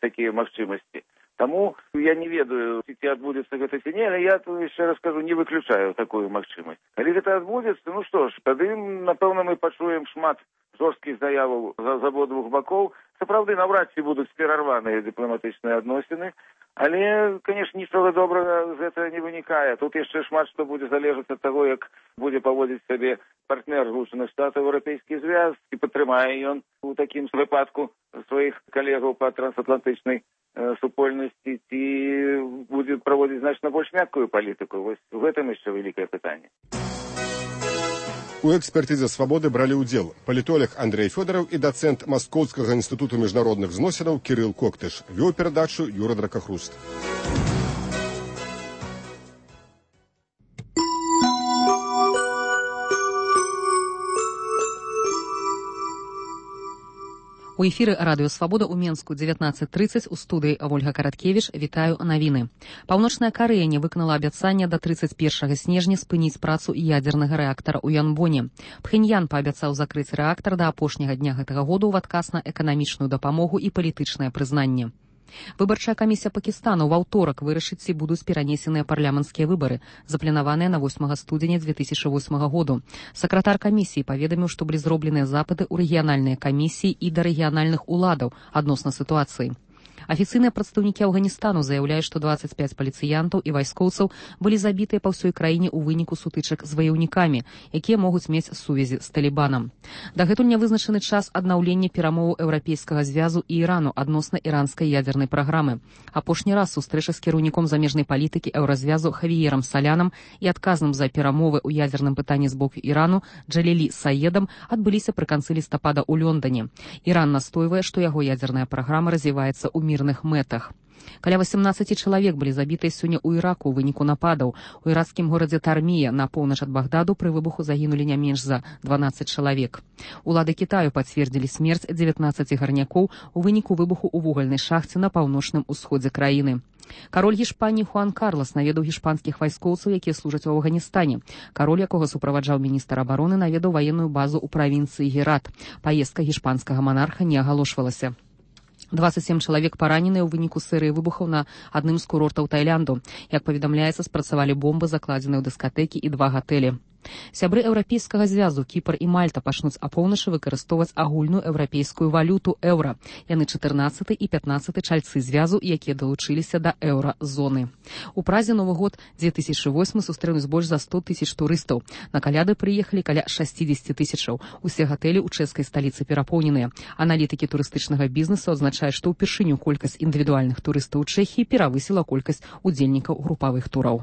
магчымасці. Таму я не ведаю, ці адбудзецца гэта ці не, але я яшчэ раз кажу, не выключаю такую магчымасць. Калі гэта адбудзецца, ну што ж, тады, напэўна, мы пачуем шмат жорсткіх заяваў з абодвух бакоў. Сапраўды, наўрад ці будуць перарваныя дыпламатычныя адносіны, але, конечно, нічога добрага з гэтага не вынікае. Тут яшчэ шмат што будзе залежаць ад таго, як будзе паводзіць сябе партнер Злучаных Штатаў, Еўрапейскі звяз, і падтрымае ён у такім выпадку сваіх калегаў па трансатлантычнай супольнасці, ці будзе праводзіць значна больш мяккую палітыку. Вось у гэтым яшчэ вялікае пытанне. У экспертызе «Свабоды» бралі ўдзел палітолог Андрей Фёдораў і дацэнт Маскоўскага інстытуту міжнародных зносінаў Кірыл Коктыш. Вёў перадачу Юра Дракахруст. У эфіры радыё «Свабода» ў Менску дзевятнаццаць трыццаць у студыі Ольга Караткевіч. Вітаю навіны. Паўночная Карэя не выканала абяцання да трыццаць першага снежня спыніць працу ядзернага рэактара ў Янбоне. Пхеньян паабяцаў закрыць рэактар да апошняга дня гэтага году ў адказ на эканамічную дапамогу і палітычнае прызнанне. Выбарчая камісія Пакістану ва ўторак вырашыць, ці будуць перанесеныя парламенцкія выбары, запланаваныя на восьмага студзеня дзве тысячы восьмага году. Сакратар камісіі паведаміў, што былі зробленыя запыты ў рэгіянальныя камісіі і да рэгіянальных уладаў адносна сітуацыі. Афіцыйныя прадстаўнікі Афганістану заяўляюць, што дваццаць пяць паліцыянтаў і вайскоўцаў былі забітыя па ўсёй краіне ў выніку сутычак з ваяўнікамі, якія могуць мець сувязі з Талібанам. Дагэтуль не вызначаны час аднаўлення перамоваў Еўрапейскага звязу і Ірану адносна іранскай ядзернай праграмы. Апошні раз сустрэча з кіраўніком замежнай палітыкі Еўразвязу Хавіерам Салянам і адказным за перамовы ў ядзерным пытанні з боку Ірану Джалілі Саедам адбыліся пры канцы лістапада ў Лондоне. Іран настойвае, што яго ядзерная праграма развіваецца ў мірных мэтах. Каля восемнадцаць чалавек былі забітыя сёння ў Іраку ў выніку нападаў. У іракскім горадзе Тармія на поўнач ад Багдаду пры выбуху загінулі не менш за дванаццаць чалавек. Улады Кітаю пацвердзілі смерць дзевятнаццаці гарнякоў у выніку выбуху ў вугальнай шахце на паўночным усходзе краіны. Кароль Гішпаніі Хуан Карлас наведаў гішпанскіх вайскоўцаў, якія служаць у Афганістане. Кароль, якога суправаджаў міністр абароны, наведаў ваенную базу ў правінцыі Герат. Паездка гішпанскага манарха не агалошвалася. дваццаць сем чалавек параненыя ў выніку серыі выбухаў на адным з курортаў Таілянду. Як паведамляецца, спрацавалі бомбы, закладзеныя ў дыскатэкі і два гатэлі. Сябры Еўрапейскага звязу Кіпр і Мальта пачнуць апоўначы выкарыстоўваць агульную еўрапейскую валюту еўра. Яны чатырнаццаты і пятнаццаты чальцы звязу, якія далучыліся да еўра-зоны. У Празе Новы год дзве тысячы восьмы сустрэнуць больш за сто тысяч турыстаў. На каляды прыехалі каля шасцідзесят тысячаў. Усе гатэлі ў чэшскай сталіцы перапоўненыя. Аналітыкі турыстычнага бізнесу адзначаюць, што ўпершыню колькасць індывідуальных турыстаў у Чэхіі перавысіла колькасць удзельнікаў групавых тураў.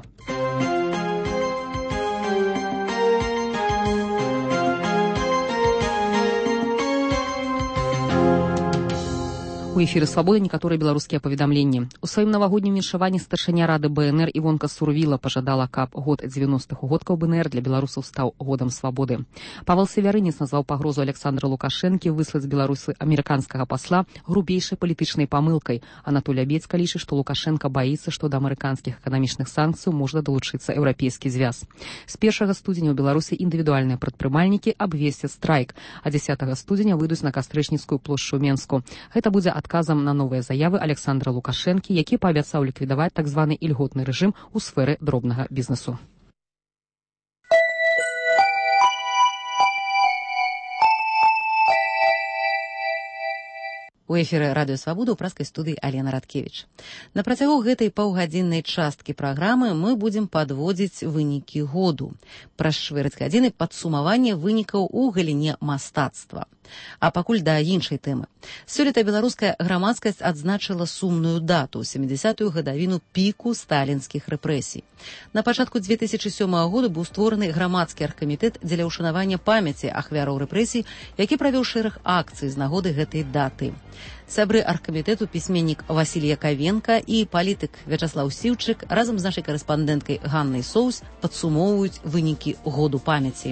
У эфіры «Свабоды» некаторыя беларускія паведамленні. У сваім навагоднім віншаванні старшыня рады БНР Івонка Сурвіла пажадала, каб год дзевяностых угодкаў БНР для беларусаў стаў годам свабоды. Павел Севярынец назваў пагрозу Александра Лукашэнкі выслаць беларусы амерыканскага пасла грубейшай палітычнай памылкай. Анатолій Абецька лічыць, што Лукашенка баіцца, што да амерыканскіх эканамічных санкцый можа далучыцца Еўрапейскі звяз. З першага студзеня ў Беларусі індывідуальныя прадпрымальнікі абвесцяць страйк, а дзесятага студзеня выйдуць на Кастрычніцкую плошчу ў Менску. Гэта будзе адказам на новыя заявы Александра Лукашэнкі, які паабяцаў ліквідаваць так званы ільготны рэжым у сферы дробнага бізнесу. У эфіры радыё «Свабода» ў праскай студыі Алена Радкевіч. На працягу гэтай паўгадзіннай часткі праграмы мы будзем падводзіць вынікі году. Праз чвэрць гадзіны падсумаванне вынікаў у галіне мастацтва. А пакуль да іншай тэмы. Сёлета беларуская грамадскасць адзначыла сумную дату – сямідзясятую гадавіну піку сталінскіх рэпрэсій. На пачатку дзве тысячы сёмага году быў створаны грамадскі аргкамітэт дзеля ўшанавання памяці ахвяраў рэпрэсій, які правёў шэраг акцый з нагоды гэтай даты. Сябры аргкамітэту пісьменнік Васіль Якавенка і палітык Вячаслаў Сіўчык разам з нашай карэспандэнткай Ганнай Соус падсумоўваюць вынікі году памяці.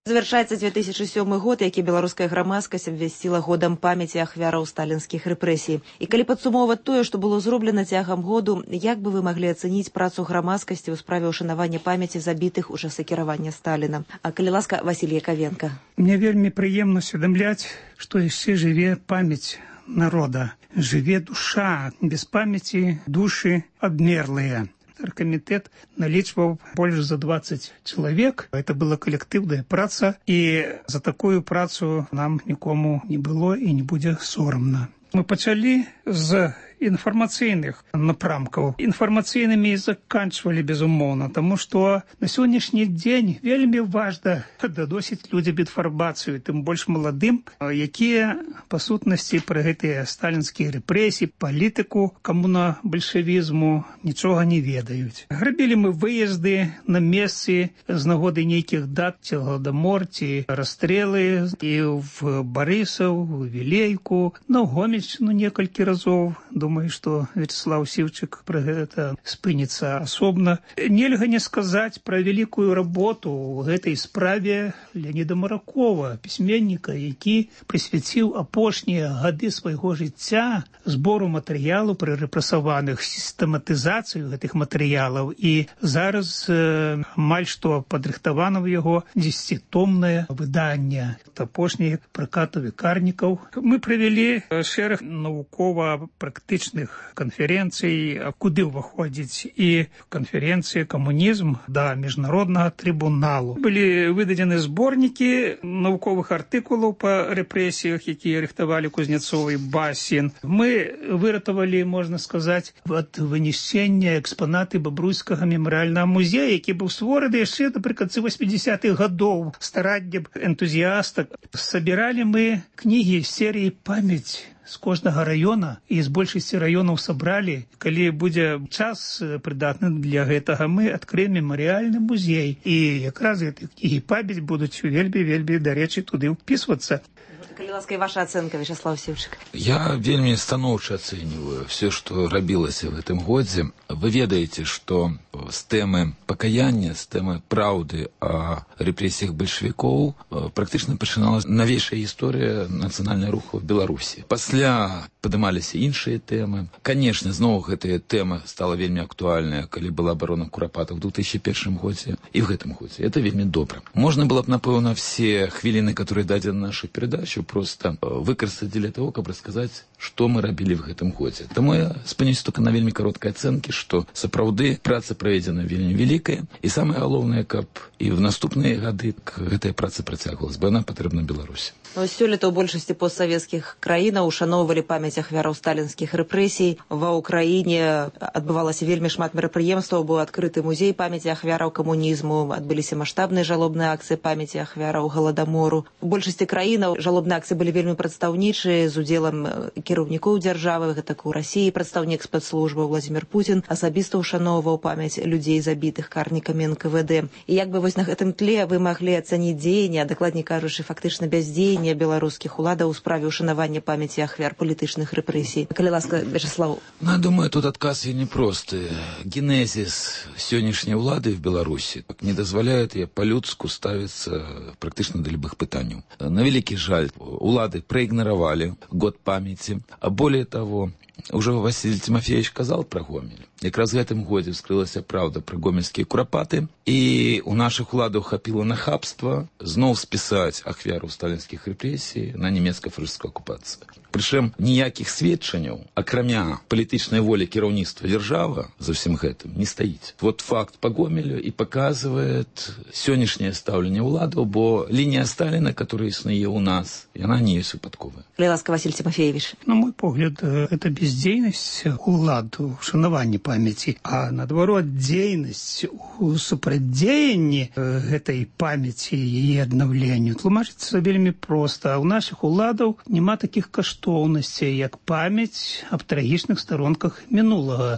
Завяршаецца две тысячи сёмы год, які беларуская грамадскасць абвясціла годам памяці ахвяраў сталінскіх рэпрэсій. І калі падсумоўваць тое, што было зроблена цягам году, як бы вы маглі ацэніць працу грамадскасці ў справе ўшанавання памяці забітых у часы кіравання Сталіна? А калі ласка, Васіль Яковенко. Мне вельмі прыемна усведамляць, што яшчэ жыве памяць народа, жыве душа, без памяці душы абмерлыя. Оргкомитет наличивал больше за двадцать человек. Это была коллективная праца, и за такую працу нам нікому не было и не будет соромно. Мы пачалі з інфармацыйных напрамкаў. Інфармацыйнымі і заканчвалі, безумоўна, таму што на сённяшні дзень вельмі важна дадосіць людзям інфармацыю, тым больш маладым, якія, па сутнасці, пра гэтыя сталінскія рэпрэсіі, палітыку, камуна-бальшавізму нічога не ведаюць. Рабілі мы выезды на месцы з нагоды нейкіх дат, ці Галадамор, ці расстрэлы, і в Барысаў, в Вілейку, на Гомельшчыну некалькі разоў. Думаю, што Вячеслав Сівчык пра гэта спыніцца асобна. Нельга не сказаць пра вялікую работу ў гэтай справе Леаніда Маракова, пісьменніка, які прысвяціў апошнія гады свайго жыцця збору матэрыялу пры рэпрэсаваных, сістэматызацыю гэтых матэрыялаў. І зараз э, амаль што падрыхтавана ў яго дзесяцітомнае выданне апошніх пракату векарнікаў. Мы правялі шэраг навукова-практычных канферэнцый, куды ўваходзіць і канферэнцыя «Камунізм» да міжнароднага трыбуналу. Былі выдадзены зборнікі навуковых артыкулаў па рэпрэсіях, якія рыхтавалі Кузнецов і Басін. Мы выратавалі, можна сказаць, ад вынесення экспанаты Бабруйскага мемарыяльнага музея, які быў створаны яшчэ напрыканцы восьмідзесятых гадоў стараннем энтузіяста. Сабіралі мы кнігі серыі «Памяць» з кожнага раёна, і з большасці раёнаў сабралі. Калі будзе час прыдатны для гэтага, мы адкрыем мемарыяльны музей. І якраз гэтыя кнігі «Памяць» будуць вельмі-вельмі, дарэчы, туды ўпісвацца. Калі ласка, і ваша ацэнка, Вячеслав Сівчык. Я вельмі станоўча ацэньваю все, што рабілася в гэтым годзе. Вы ведаеце, што з тэмы пакаяння, з тэмы праўды о рэпрэсіях бальшавікоў практычна пачыналася навейшая гісторыя нацыянальнага руху в Беларусі. Пасля падымаліся іншыя тэмы. Канешне, зноў гэтая тэма стала вельмі актуальная, калі была абарона Курапата в две тысячи первом годзе і в гэтым годзе. Это вельмі добра. Можна было б, напэўна, все хвіліны, которые дадзены на нашу передачу, просто выкарыстаць для того, каб расказаць, што мы рабілі в гэтым годзе. Таму я спынюся только на вельмі кароткай ацэнкі, што сапраўды праца праведзена вельмі вялікая, і самае галоўнае, каб і в наступныя гады гэтая праца працягвалась, бо яна патрэбна Беларусі. Сёлета ў большасці постсавецкіх краінаў ушаноўвалі памяць ахвяраў сталінскіх рэпрэсій. Ва ўкраіне адбывалася вельмі шмат мерапрыемстваў, быў адкрыты музей памяці ахвяраў камунізму, адбыліся маштабныя жалобныя акцыі памяці ахвяраў Галадамору. У большасці краінаў жалобныя акцыі былі вельмі прадстаўнічыя, з удзелам кіраўнікоў дзяржавы, гэтак у Расіі прадстаўнік спецслужбы Владзімір Пуцін асабіста ушаноўваў памяць людзей, забітых карнікамі эн ка вэ дэ. І як бы вось на гэтым тле вы маглі ацаніць дзеянні, а дакладней кажучы, фактычна бяздзеянне беларускіх уладаў у справе ўшанавання памяці ахвяр палітычных рэпрэсій? Калі ласка, Вячеслав. Ну, я думаю, тут адказ вельмі просты. Генезіс сённяшняй улады в Беларусі не дазваляет я па-людску ставіцца практычна да любых пытанняў. На вялікі жаль, улады проигнорировали год памяти, а более того, уже Василий Тимофеевич сказал про Гомель. Як раз в гэтым годзе вскрылася праўда пра гомельскія курапаты, і у нашых уладаў хапіла нахабства зноў спісаць ахвяру сталінскіх рэпрэсій на нямецка-фашысцкую акупацыю. Прычым ніякіх сведчанняў, акрамя палітычнай волі кіраўніцтва дзяржавы за ўсім гэтым не стаіць. Вот факт по Гомелю і паказвает сённяшняе стаўленне ўладаў, бо лінія Сталіна, которая існуе ў нас, яна не ёсць выпадковая. Калі ласка, Василь Тимофеевич. На мой погляд, это бездзейнасць улад у шанаванні памяці, а наадварот дзейнасць у супрацьдзеянні гэтай памяці і яе аднаўленню тлумачыцца вельмі проста. У нашых уладаў няма такіх каштоўнасцей, як памяць аб трагічных старонках мінулага.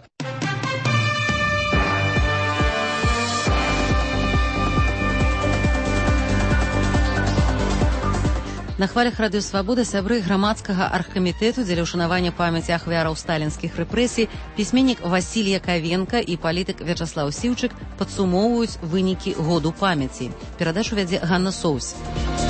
На хвалях радыё Свабода сябры грамадскага аргкамітэту дзеля ўшанавання памяці ахвяраў сталінскіх рэпрэсій пісьменнік Васіль Якавенка і палітык Вячаслаў Сіўчык падсумоўваюць вынікі году памяці. Перадачу вядзе Ганна Соус.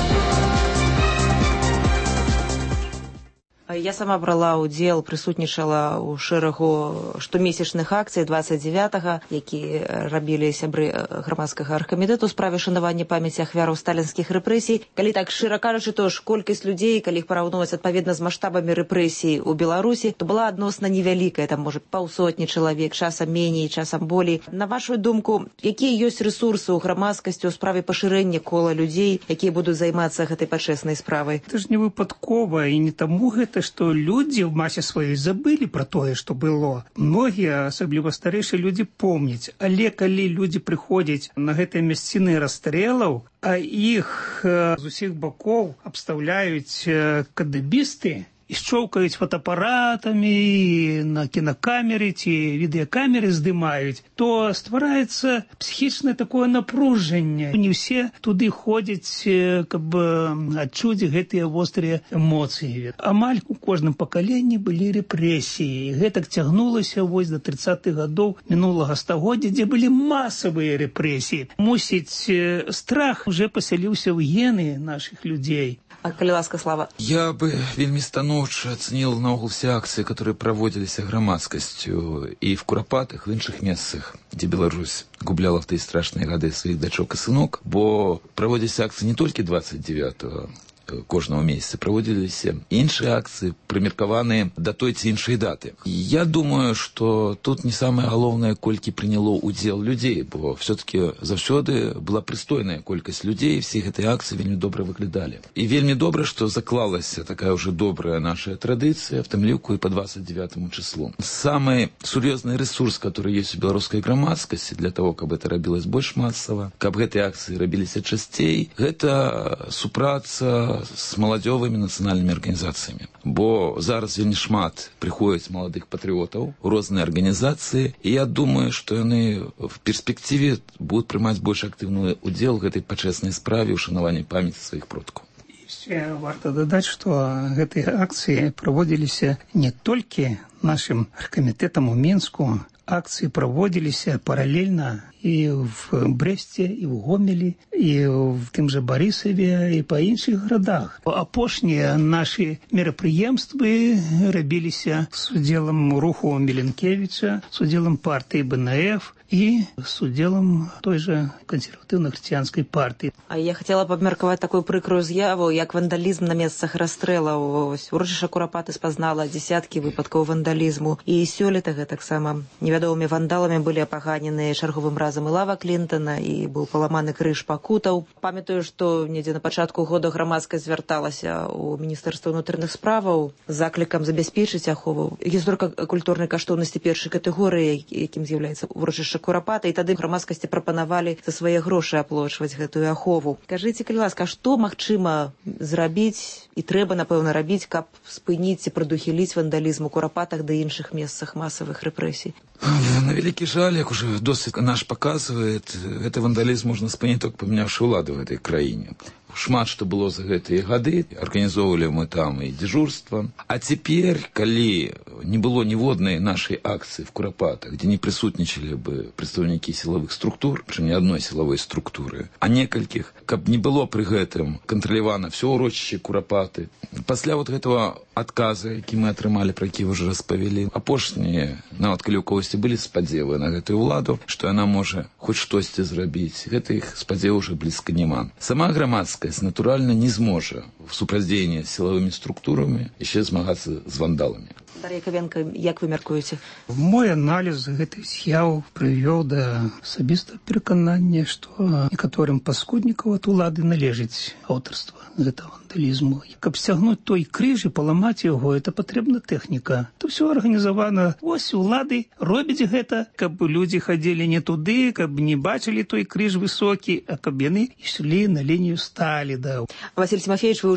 Я сама брала ўдзел, прысутнічала ў шэрагу штомесячных акцый двадцать девятага, які рабілі сябры грамадскага аргкамітэту у справе шанавання памяці ахвяраў сталінскіх рэпрэсій. Калі так шчыра кажучы, то ж колькасць людзей, калі іх параўноўваць адпаведна з маштабамі рэпрэсій у Беларусі, то была адносна невялікая, там можа паўсотні чалавек, часам меней, часам болей. На вашу думку, якія ёсць рэсурсы ў грамадскасці ў справе пашырэння кола людзей, якія будуць займацца гэтай пачэснай справай? Это ж не выпадкова, і не таму гэта, што людзі ў масе сваёй забылі пра тое, што было. Многія, асабліва старэйшыя людзі, помняць. Але калі людзі прыходзяць на гэтыя мясціны расстрэлаў, а іх з усіх бакоў абстаўляюць кадэбісты, і шчоўкаюць фотоапаратамі, на кінакамеры ці відэакамеры здымаюць, то ствараецца псіхічнае такое напружанне. Не ўсе туды ходзяць, каб адчуць гэтыя вострыя эмоцыі. Амаль у кожным пакаленні былі рэпрэсіі. Гэтак цягнулася вось да тридцатых гадоў мінулага стагоддзя, дзе былі масавыя рэпрэсіі. Мусіць, страх уже пасяліўся ў гены нашых людзей. А калі ласка, Слава? Я бы вельмі станоўча ацэніл наогул все акцыі, которые праводзіліся грамадскасцю і в Курапатах, в іншых месцах, дзе Беларусь губляла в тыя страшныя гады сваіх дачок і сынок, бо праводзіліся акцыі не толькі двадцать девятого кожного месяца, праводзіліся іншыя акцыі, прымеркаваныя да той ці іншай даты. Я думаю, што тут не самае галоўнае, колькі прыняло ўдзел людзей, бо все-таки заўсёды была прыстойная колькасць людзей, все гэтыя акцыі вельмі добра выглядалі. І вельмі добра, што заклалася такая ўжо добрая наша традыцыя, в тым ліку і по двадцать девятому числу. Самый сур'ёзны ресурс, который есть у беларускай грамадскасці для того, каб это рабілось больш масава, каб гэтыя акцыі рабіліся часцей, гэта супраца с маладзёвымі нацыянальнымі арганізацыямі. Бо зараз вельмі шмат прыходзіць маладых патрыётаў у розныя арганізацыі, і я думаю, што яны в перспектыве будуць прымаць больш актыўны удзел у гэтай пачэснай справе ушанавання памяці сваіх продкаў. Ще варта дадаць, што гэтыя акцыі праводзіліся не толькі нашым аргкамітэтам у Мінску, акцыі праводзіліся паралельна і в Брэсце, і в Гомелі, і в тым жа Барысаве, і па іншых гарадах. Апошнія нашы мерапрыемствы рабіліся з удзелам руху Міленкевіча, з удзелам партыі Бэ Эн Эф і з удзелам той жа кансерватыўна-хрысціянскай партыі. А я хацела б абмеркаваць такую прыкрую з'яву, як вандалізм на месцах расстрэлаў. Урочышча Курапаты спазнала дзесяткі выпадкаў вандалізму. І сёлета гэтаксама невядомымі вандаламі былі апаганены чарговым разам і Лава Клінтона, і быў паламаны крыж пакутаў. Памятаю, што недзе на пачатку года грамадскасць звярталася ў Міністэрства ўнутраных справаў з заклікам забяспечыць ахову гісторыка-культурнай каштоўнасці першай катэгорыі, якім з'яўляецца урочышча Курапата, і тады грамадскасці прапанавалі за свае грошы аплочваць гэтую ахову. Кажыце, калі ласка, што магчыма зрабіць і трэба, напэўна, рабіць, каб спыніць ці прадухіліць вандалізм у Курапатах ды іншых месцах масавых рэпрэсій? На вялікі жаль, як уже досвід наш показывает, гэты вандалізм можна спыніць толькі памяняўшы ўладу ў гэтай краіне. Шмат што было за гэтыя гады, арганізоўвалі мы там і дзяжурства. А цяпер, калі не было ніводнай нашай акцыі в Курапатах, дзе не прысутнічалі бы прадстаўнікі сілавых структур, прычым не адной сілавой структуры, а некалькіх, каб не было пры гэтым кантралявана все ўрочышча Курапаты. Пасля вот гэтага адказа, які мы атрымалі, пра які ўжо распавялі, апошнія, нават калі ў кагосьці былі спадзевы на гэтую ўладу, што яна можа хоць штосьці зрабіць, гэтых спадзеваў уже блізка няма. Сама грамадскасць натуральна не зможа в супраздзеянні з сілавымі структурамі яшчэ змагацца з вандаламі. Дар'я Якавенка, як вы мяркуеце? Мой аналіз гэтай з'яў прывёў да асабістага пераканання, што некаторым паскуднікаў ад улады належыць аўтарства гэтага вандалізму. Каб сцягнуць той крыж і паламаць яго, это патрэбна тэхніка. То ўсё арганізавана. Вось улады робяць гэта, каб людзі хадзілі не туды, каб не бачылі той крыж высокі, а каб яны ішлі на лінію Сталіна. Василь Тимофеевич, вы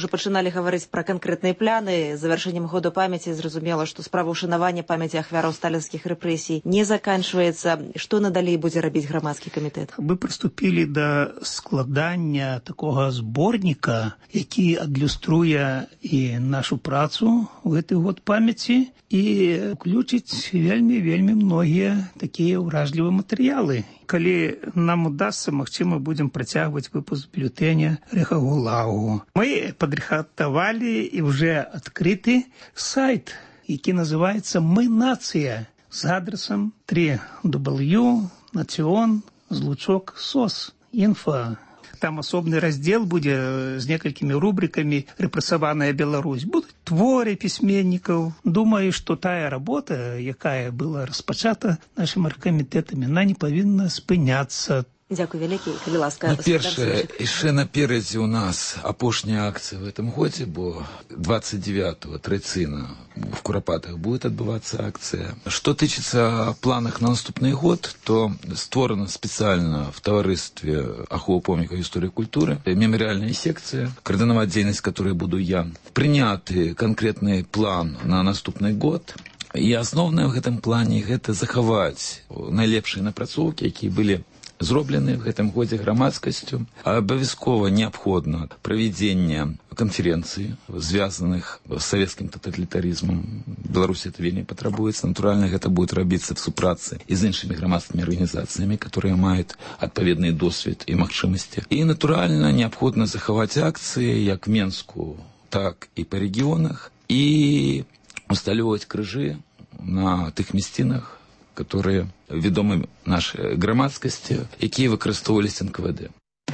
уже пачыналі гаварыць пра канкрэтныя пляны. Завяршэннем году памяці зразумела, што справа ўшанавання памяці ахвяраў сталінскіх рэпрэсій не заканчваецца. Што надалей будзе рабіць грамадскі камітэт? Мы прыступілі да складання такога зборніка, які адлюструе і нашу працу ў гэты год памяці і ўключыць вельмі-вельмі многія такія ўражлівыя матэрыялы. Калі нам удасся, магчыма, будзем працягваць выпуск бюлетэня Рехагулагу. Мы падрыхтавалі і ўжо адкрыты сайт, які называецца «Мы нацыя» з адресам три дабл ю национ злучок сос инфо. Там асобны раздзел будзе з некалькімі рубрикамі «Рэпрэсаваная Беларусь». Будуць творы пісьменнікаў. Думаю, што тая работа, якая была распачата нашым аргкамітэтам, яна не павінна спыняцца. Дякую вялікі, калі ласка. Ну, першае, яшчэ наперадзе у нас апошняя акцыя в этом годзе, бо двадцать девятого трэцына в Курапатах будет отбываться акция. Что тычыцца планах на наступный год, то створана специально в товарыстве аховы помнікаў гісторыі культуры мемориальная секция, координаваць дзейнасць, которой буду я. Прыняты конкретный план на наступный год. И основное в гэтым плане гэта захаваць найлепшыя напрацоўкі, якія былі зроблены в гэтым годзе грамадскасцю. Абавязкова неабходна правядзенне канферэнцый, звязаных з савецкім тоталітарызмам. Беларусі это вельмі патрабуецца. Натуральна, гэта будет рабіцца в супрацы і з іншымі грамадскімі арганізацыямі, которые маюць адпаведны досвед і магчымасці. І, натуральна, неабходна захаваць акцыі як в Менску, так і па рэгіёнах, і усталёваць крыжы на тых мясцінах, которые ведомы нашай грамадскасці, якія выкарыстоўваліся эн ка вэ дэ.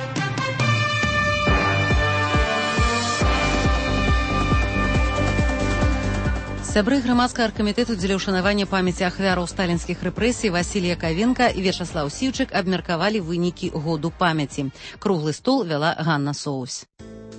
Сябры грамадскага аргкамітэту дзеля ўшанавання памяці ахвяраў сталінскіх рэпрэсій Васіль Якавенка і Вячаслаў Сіўчык абмеркавалі вынікі году памяці. Круглы стол вяла Ганна Соусь.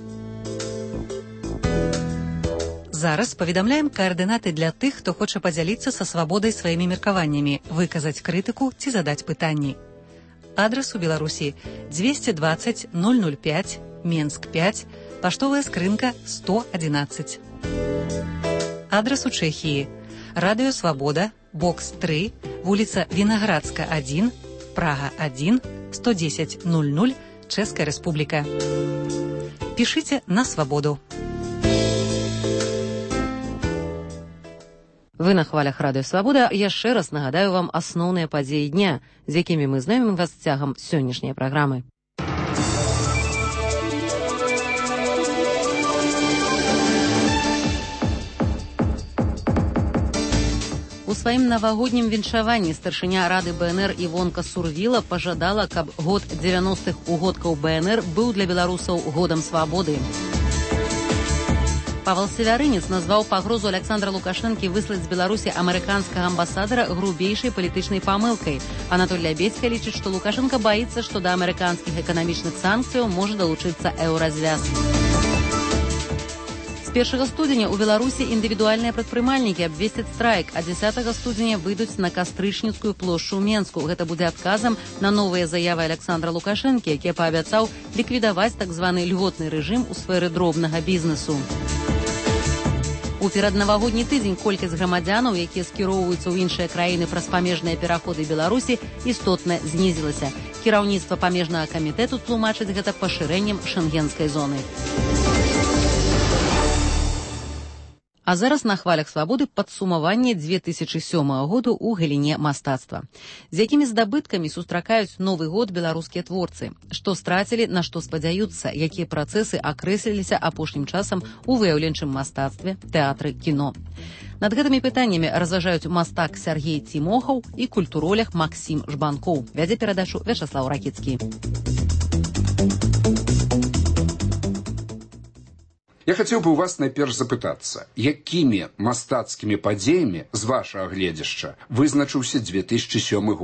Зараз паведамляем каардынаты для тых, хто хоча падзяліцца са свабодай сваімі меркаваннямі, выказаць крытыку ці задаць пытанні. Адрас у Беларусі двести двадцать ноль ноль пять, Менск пять, паштовая скрынка сто одиннадцать. Адрас у Чэхіі Радыё Свабода, бокс три, вуліца Вінаградска один, Прага один, сто десять ноль ноль, Чэшская Рэспубліка. Пішыце на свабоду. Вы на хвалях Радыё Свабода. Яшчэ раз нагадаю вам асноўныя падзеі дня, з якімі мы знаёмім вас цягам сённяшняй праграмы. У сваім навагоднім віншаванні старшыня Рады бэ эн эр Івонка Сурвіла пажадала, каб год дзевяностых угодкаў бэ эн эр быў для беларусаў годам свабоды. Павел Севярынец назваў пагрозу Александра Лукашэнкі выслаць з Беларусі амерыканскага амбасадара грубейшай палітычнай памылкай. Анатоль Лябедзька лічыць, што Лукашенко баіцца, што да амерыканскіх эканамічных санкцыяў можа далучыцца еўразвяз. З першага студзеня ў Беларусі індывідуальныя прадпрымальнікі абвесцяць страйк, а дзесятага студзеня выйдуць на Кастрычніцкую плошчу ў Менску. Гэта будзе адказам на новыя заявы Александра Лукашэнкі, які паабяцаў ліквідаваць так званы льготны рэжым у сферы дробнага бізнесу. У пераднавагодні тыдзень колькасць грамадзянаў, якія скіроўваюцца ў іншыя краіны праз памежныя пераходы Беларусі, істотна знізілася. Кіраўніцтва памежнага камітэту тлумачыць гэта пашырэннем шэнгенскай зоны. А зараз на хвалях свабоды падсумаванне две тысячы сёмага году ў галіне мастацтва. З якімі здабыткамі сустракаюць новы год беларускія творцы? Што страцілі, на што спадзяюцца? Якія працэсы акрэсліліся апошнім часам у выяўленчым мастацтве, тэатры, кіно? Над гэтымі пытаннямі разважаюць мастак Сяргей Цімохаў і культуролях Максім Жбанкоў. Вядзе перадачу Вячаслаў Ракіцкі. Я хацеў бы у вас найперш запытацца, якімі мастацкімі падзеямі з вашага гледзяшча вызначыўся две тысячы сёмы год?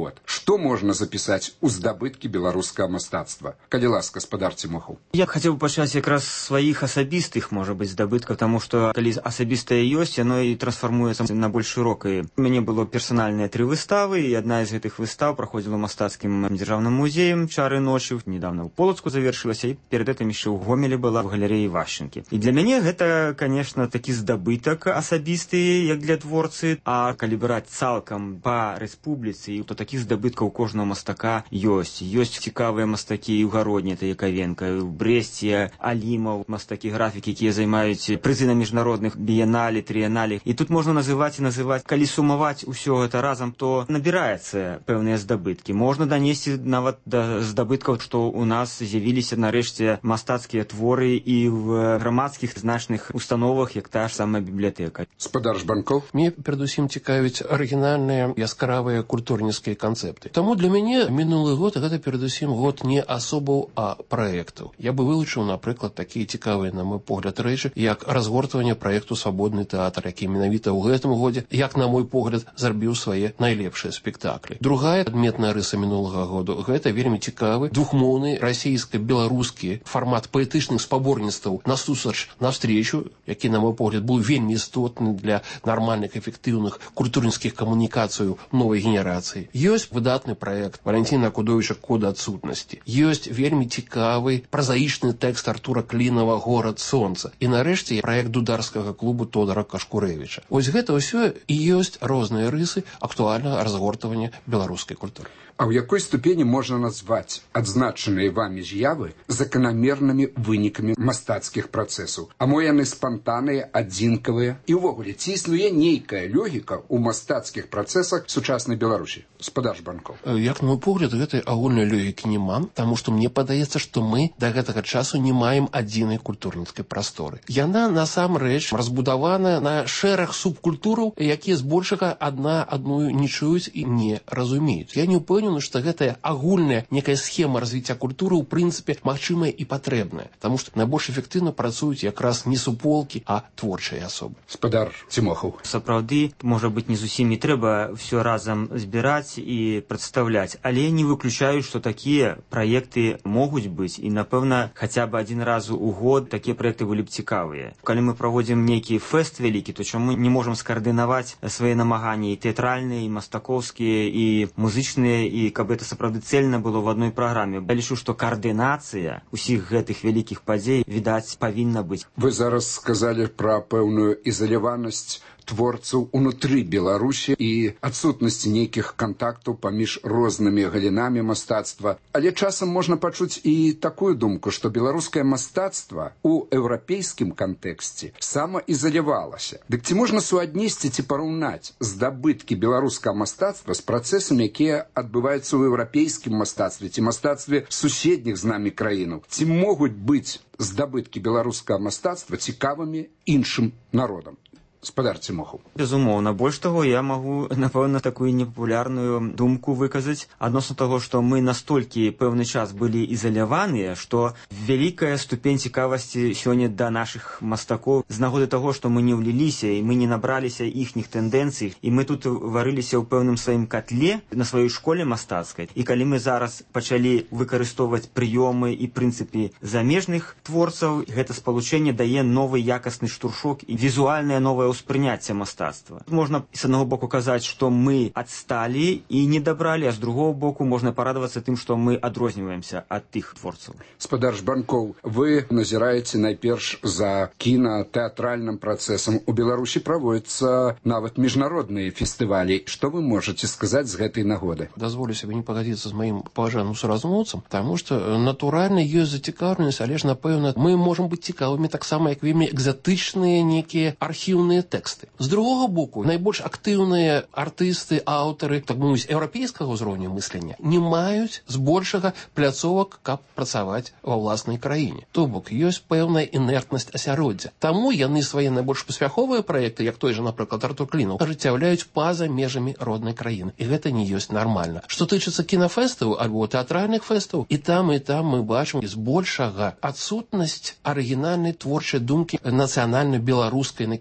Што можна запісаць у здабыткі беларускага мастацтва? Калі ласка, спадар Цімохаў. Я хацеў бы пачаць якраз сваіх асабістых, можа быць, здабыткаў, таму што калі асабістае ёсць, яно і трансфармуецца на больш шырокае. У мяне было персанальныя тры выставы, і адна з гэтых выстаў праходзіла ў мастацкім дзяржаўным музеем «Чары ночі», недавно ў Полацку завершылася, і перед гэтым яшчэ ў Гомелі была в галерэі Вашчынкі. І для мяне гэта, конечно, такі здабытак асабісты, як для творцы, а калі браць цалкам па рэспубліцы, то такіх здабыткаў у кожнага мастака ёсць. Ёсць цікавыя мастакі і ў Гародні, это Якавенка, у Брэсце, Алімаў, мастакі графікі, якія займаюць прызы на міжнародных біеннале, трыеннале. І тут можна называць і называць, калі сумаваць усё гэта разам, то набіраецца пэўныя здабыткі. Можна данесці нават да здабыткаў, што у нас з'явіліся нарэшце мастацкія творы і в грамадскіх значных установах, як та ж самая бібліятэка. Спадар Жбанков. Мне перадусім цікавіць арыгінальныя яскравыя культурніцкія канцэпты. Таму для мяне мінулы год гэта перадусім год не асобаў, а праектаў. Я бы вылучыў, напрыклад, такія цікавыя, на мой погляд, рэчы, як разгортванне праекту «Свабодны тэатр», які менавіта ў гэтым годзе, як на мой погляд, зрабіў свае найлепшыя спектаклі. Другая адметная рыса мінулага году – гэта вельмі цікавы двухмоўны расійска-беларускі фармат паэтычных спаборніцтваў насустрач навстречу, які, на мой погляд, быў вельмі істотны для нармальных, эфектыўных культурніцкіх камунікацый новай генерацыі. Ёсць выдатны праект Валянціна Акудовіча «Кода адсутнасці». Ёсць вельмі цікавы празаічны тэкст Артура Клінава «Горад сонца». І нарэшце праект дударскага клубу Тодара Кашкурэвіча. Вось гэта ўсё і ёсць розныя рысы актуальнага разгортвання беларускай культуры. А ў якой ступені можна назваць адзначаныя вамі з'явы заканамернымі вынікамі мастацкіх працэсаў? А мо яны спантанныя, адзінкавыя? І ўвогуле, ці існуе нейкая логіка ў мастацкіх працэсах сучаснай Беларусі? Спадар Жбанков. Як на мой погляд, гэтай агульнай логікі няма, таму што мне падаецца, што мы да гэтага часу не маем адзінай культурніцкай прасторы. Яна насамрэч разбудавана на шэраг субкультураў, якія збольшага адна адную не чуюць і не разумеюць. Я не ўпэўнены, што гэтая агульная некая схема развіцця культуры ў прынцыпе магчымая і патрэбная, таму што найбольш эфектыўна працуюць якраз не суполкі, а творчыя асобы. Спадар Цімохаў. Сапраўды, можа быць, не зусім не трэба ўсё разам збіраць і прадстаўляць, але не выключаю, што такія праекты могуць быць, і, напэўна, хаця бы адзін раз у год такія праекты былі б цікавыя. Калі мы праводзім нейкі фэст вялікі, то чаму не можам скаардынаваць свае намаганні і тэатральныя, і мастаковскія, і музычныя, і каб это сапраўды цельна было в адной праграме. Я лічу, што каардынацыя усіх гэтых вялікіх падзей, відаць, павінна быць. Вы зараз сказалі пра пэўную ізаляванасць творцаў унутры Беларусі і адсутнасці нейкіх кантактаў паміж рознымі галінамі мастацтва. Але часам можна пачуць і такую думку, што беларускае мастацтва ў еўрапейскім кантэксце самаізалявалася. Дык ці можна суаднесці ці параўнаць здабыткі беларускага мастацтва з працэсамі, якія адбываюцца ў еўрапейскім мастацтве ці мастацтве суседніх з намі краінаў? Ці могуць быць здабыткі беларускага мастацтва цікавымі іншым народам? Спадар Цімохаў. Безумоўна. Больш таго, я магу, напэўна, такую непапулярную думку выказаць адносна таго, што мы настолькі пэўны час былі ізаляваныя, што вялікая ступень цікавасці сёння да нашых мастакоў з нагоды таго, што мы не ўліліся і мы не набраліся іхніх тэндэнцый, і мы тут варыліся ў пэўным сваім катле на сваёй школе мастацкай. І калі мы зараз пачалі выкарыстоўваць прыёмы і прынцыпы замежных творцаў, гэта спалучэнне дае новы якасны штуршок і візуальная новая ўспрыняцця мастацтва. Можна з аднаго боку казаць, што мы адсталі і не дабралі, а з другого боку можна парадавацца тым, што мы адрозніваемся ад тых творцаў. Спадар Жбанков, вы назіраеце найперш за кіна-тэатральным працэсам. У Беларусі праводзяцца нават міжнародныя фестывалі. Што вы можаце сказаць з гэтай нагоды? Дазволю сабе не пагадзіцца з маім паважаным суразмоўцам, таму што натуральна ёсць зацікаўленасць, але ж, напэўна, мы можам быць цікавымі таксама, як вельмі экзатычныя нейкія архіўныя тэксты. З другого боку, найбольш актыўныя артысты, аўтары, так мовіць, еўрапейскага ўзроўню мыслення не маюць збольшага пляцовак, каб працаваць ва ўласнай краіне. То бок, ёсць пэўная інертнасць асяроддзя. Таму яны свае найбольш паспяховыя праекты, як той жа, напрыклад, Артур Клінаў, ажыццяўляюць па-за межамі роднай краіны. І гэта не ёсць нармальна. Што тычыцца кінафэстаў альбо тэатральных фэстаў, і там, і там мы бачым збольшага адсутнасць арыгінальнай творчай думкі нацыянальна-беларускай накіраванасці.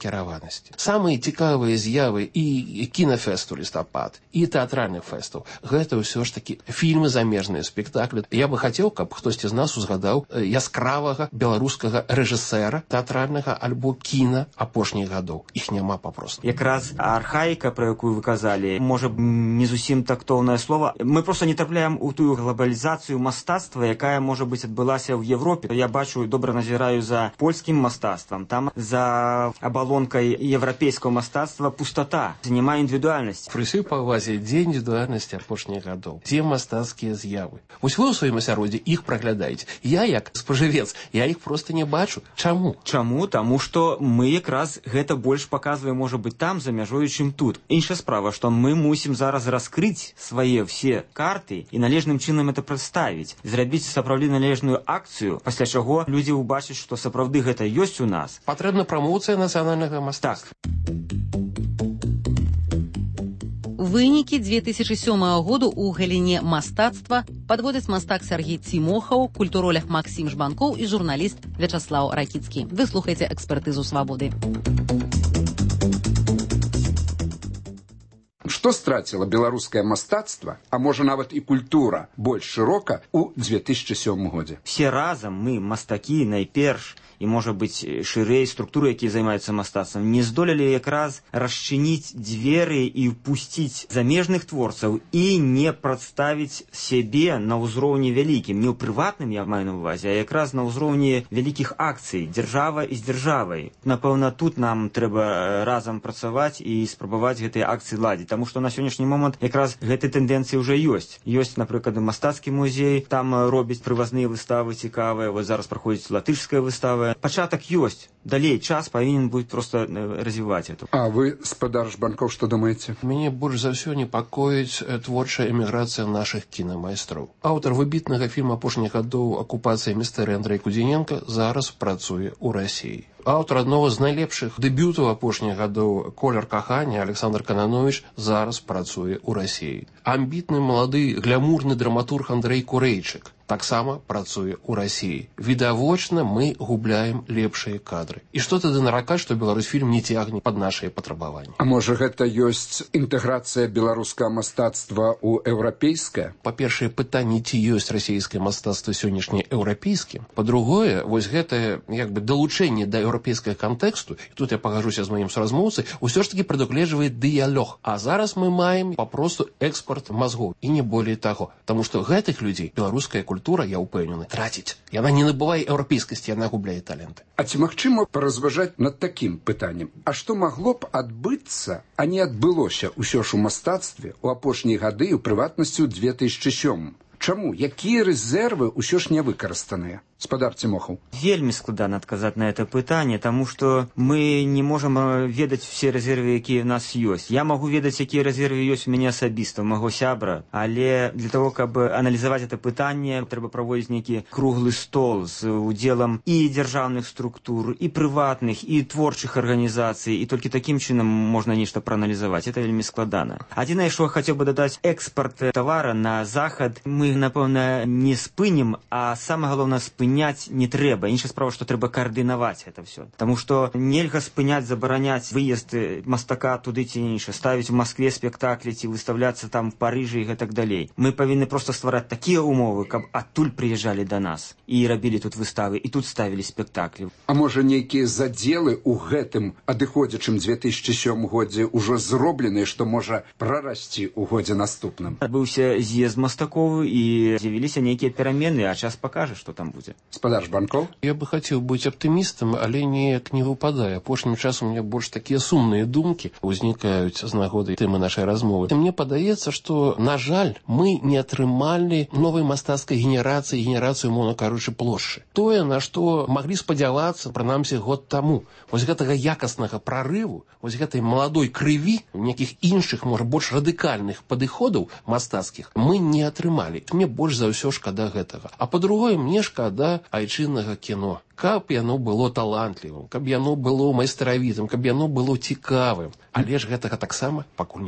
папулярнасці. Самыя цікавыя з'явы і кінафэсту лістапад, і тэатральных фэстаў — гэта ўсё ж такі фільмы замежныя, спектаклі. Я бы хацеў, каб хтосьці з нас узгадаў яскравага беларускага рэжысэра тэатральнага альбо кіна апошніх гадоў. Іх няма папросту. Якраз архаіка, про якую вы казалі, можа не зусім тактоўнае слово. Мы просто не трапляем у тую глобалізацыю мастацтва, якая, можа быць, адбылася ў Европе. Я бачу, добра назіраю за польскім мастацтвам. Там за абалонкай еўрапейскага мастацтва пустата, няма індывідуальнасці. Пры ўсёй павазе, дзе індывідуальнасці апошніх гадоў, дзе мастацкія з'явы. Вось вы ў сваім асяроддзі іх праглядаеце. Я, як спажывец, я іх проста не бачу. Чаму? Чаму? Таму што мы якраз гэта больш паказваем, можа быць, там за мяжою, чым тут. Іншая справа, што мы мусім зараз раскрыць свае все карты і належным чынам это прадставіць, зрабіць сапраўды належную акцыю, пасля чаго людзі ўбачаць, што сапраўды гэта ёсць у нас. Патрэбна прамоцыя нацыянальнага мастацтва. Вынікі две тысячы сёмага году ў галіне мастацтва падводзяць мастак Сергей Цімохаў, культуролог Максім Жбанкоў і журналіст Вячаслаў Ракіцкі. Вы слухаеце экспертызу «Свабоды». Што страціла беларускае мастацтва, а можа нават і культура, больш шырока ў две тысячы сёмым годзе? Все разам мы, мастакі, найперш, і, можа быць, шырэй структуры, якія займаюцца мастацтвам, не здолелі якраз расчыніць дзверы і пусціць замежных творцаў і не прадставіць сябе на ўзроўні вялікім. Не ў прыватным, я маю на ўвазе, а якраз на ўзроўні вялікіх акцый, дзяржава і з дзяржавай. Напэўна, тут нам трэба разам працаваць і спрабаваць гэтыя акцыі ладзіць, таму што на сённяшні момант якраз гэтай тэндэнцыі ўжо ёсць. Ёсць, напрыклад, мастацкі музей, там робіць прывазныя выставы цікавыя, вось зараз праходзіць латышская выстава. Пачатак ёсць. Далей час павінен будзе проста развіваць это. А вы, спадар Жбанкоў, што думаеце? Мяне больш за ўсё непакоіць творчая эміграцыя нашых кінамайстроў. Аўтар выбітнага фільма апошніх гадоў «Акупацыя містэрыі» Андрэй Кудзіненка зараз працуе ў Расіі. Аўтар аднаго з найлепшых дэбютаў апошніх гадоў «Колер кахання» Александр Кананович зараз працуе ў Расіі. Амбітны малады глямурны драматург Андрэй Курэйчык таксама працуе ў Расіі. Відавочна, мы губляем лепшыя кадры. І што тады наракаць, што Беларусьфільм не цягне пад нашыя патрабаванні? А можа, гэта ёсць інтэграцыя беларускага мастацтва ў еўрапейскае? Па-першае, пытанне, ці ёсць расійскае мастацтва сённяшняе еўрапейскім. Па-другое, вось гэтае як бы далучэнне да еўрапейскага кантэксту, і тут я пагажуся з маім суразмоўцай, усё ж такі прадугледжвае дыялог. А зараз мы маем папросту экспорт мазгоў, і не болей таго. Таму што гэтых людзей беларуская культура, я ўпэўнены, траціць. Яна не набывае еўрапейскасці, яна губляе таленты. А ці магчыма паразважаць над такім пытаннем? А што магло б адбыцца, а не адбылося ўсё ж у мастацтве ў апошнія гады, у прыватнасці ў две тысячы сёмым? Чаму? Якія рэзервы ўсё ж не выкарыстаныя? Спадар Цімохаў. Вельмі складана адказаць на это пытанне, таму што мы не можам ведаць все рэзервы, якія ў нас ёсць. Я магу ведаць, якія рэзервы ёсць у мяне асабіста, у майго сябра, але для того, каб аналізаваць это пытанне, трэба праводзіць нейкі круглы стол з удзелам і дзяржаўных структур, і прыватных, і творчых арганізацый, і толькі такім чынам можна нешта прааналізаваць. Это вельмі складана. Адзінае, што хацеў бы дадаць, экспарт тавара на захад мы, напэўна, не спынім, а самае галоўнае, спыніць не трэба. Іншая справа, што трэба каардынаваць это все. Таму што нельга спыняць, забараняць выезд мастака туды ці інша, ставіць у Маскве спектаклі ці выставляцца там в Парыжы і гэтак далей. Мы павінны проста ствараць такія умовы, каб адтуль прыязджалі да нас і рабілі тут выставы, і тут ставілі спектаклі. А можа, нейкія задзелы ў гэтым адыходзячым две тысячы сёмым годзе ўжо зробленыя, што можа прарасці ў годзе наступным? Адбыўся з'езд мастакоў і з'явіліся нейкія перамены, а час пакажа, што там будзе. Спадар Жбанкоў? Я бы хацеў быць аптымістам, але неяк не выпадае. Апошнім часам у меня больш такія сумныя думкі ўзнікаюць з нагоды тэмы нашай размовы. І мне падаецца, што, на жаль, мы не атрымалі новай мастацкай генерацыі, генерацыю, мовна кажучы, плошчы. Тое, на што маглі спадзявацца, прынамсі, год таму. Вось гэтага якаснага прарыву, вось гэтай маладой крыві, нейкіх іншых, можа, больш радыкальных падыходаў мастацкіх мы не атрымалі. Мне больш за ўсё шкада гэтага. А па-другое, мне шкада айчыннага кіно. Каб яно было талантлівым, каб яно было майстравітым, каб яно было цікавым. Але ж гэтага таксама пакуль няма.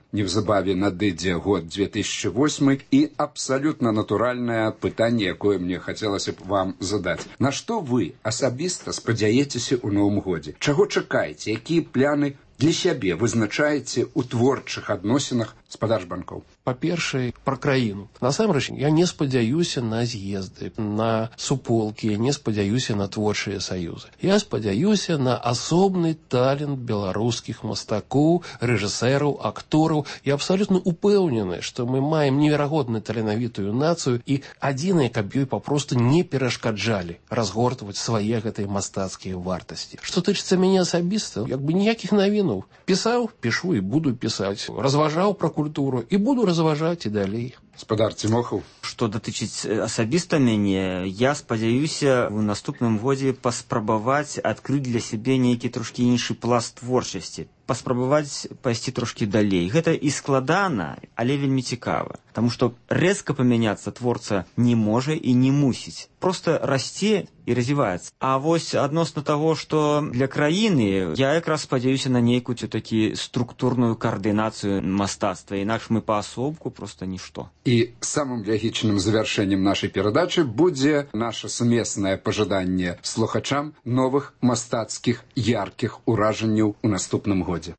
неўзабаве надыдзе год две тысячи восьмы, і абсалютна натуральнае пытанне, якое мне хацелася б вам задаць. На што вы асабіста спадзяецеся ў новым годзе? Чаго чакаеце? Якія пляны для сябе вызначаеце ў творчых адносінах спадар банкоў? Па-першае, пра краіну. Насамрэч, я не спадзяюся на з'езды, на суполкі, я не спадзяюся на творчыя саюзы. Я спадзяюся на асобны талент беларускіх мастакоў, рэжысэраў, актораў. Я абсалютна упэўнены, што мы маем неверагодна таленавітую нацыю, і адзінае, каб ёй папросту не перашкаджалі разгортваць свае гэтыя мастацкія вартасці. Што тычыцца мяне асабіста, як бы ніякіх навінаў. Пісаў, пішу і буду пісаць. Разважаў пра культуру і буду разважаць і далей. Спадар Цімохаў. Што датычыць асабіста мяне, я спадзяюся ў наступным годзе паспрабаваць адкрыць для сябе нейкі трошкі іншы пласт творчасці. Паспрабаваць пайсці трошкі далей. Гэта і складана, але вельмі цікава. Таму што рэзка памяняцца творца не можа і не мусіць. Проста расце і развіваецца. А вось адносна таго, што для краіны, я якраз спадзяюся на нейкую такі структурную каардынацыю мастацтва. Інакш мы паасобку проста нішто. І самым лягічным завяршэннем нашай перадачы будзе наша сумеснае пажаданне слухачам новых мастацкіх яркіх уражанняў у наступным годзе.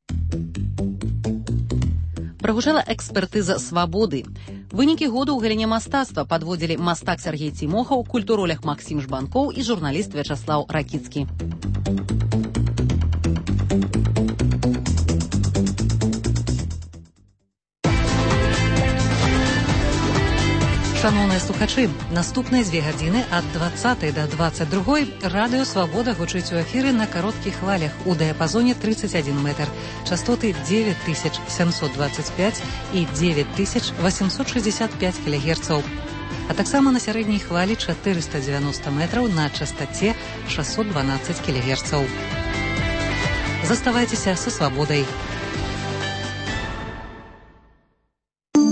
Прагучала экспертыза «Свабоды». Вынікі году ў галіне мастацтва падводзілі мастак Сергей Цімохаў, культуролог Максім Жбанкоў і журналіст Вячаслаў Ракіцкі. Шановныя слухачы, наступныя дзве гадзіны ад дваццатай да дваццаць другой радыё «Свабода» гучыць у эфіры на кароткіх хвалях у дыяпазоне тридцать один метр, частоты девять тысяч семьсот двадцать пять і девять тысяч восемьсот шестьдесят пять кілогерцаў, а таксама на сярэдняй хвалі четыреста девяносто метраў на частоце шестьсот двенадцать кілогерцаў. Заставайцеся са «Свабодай».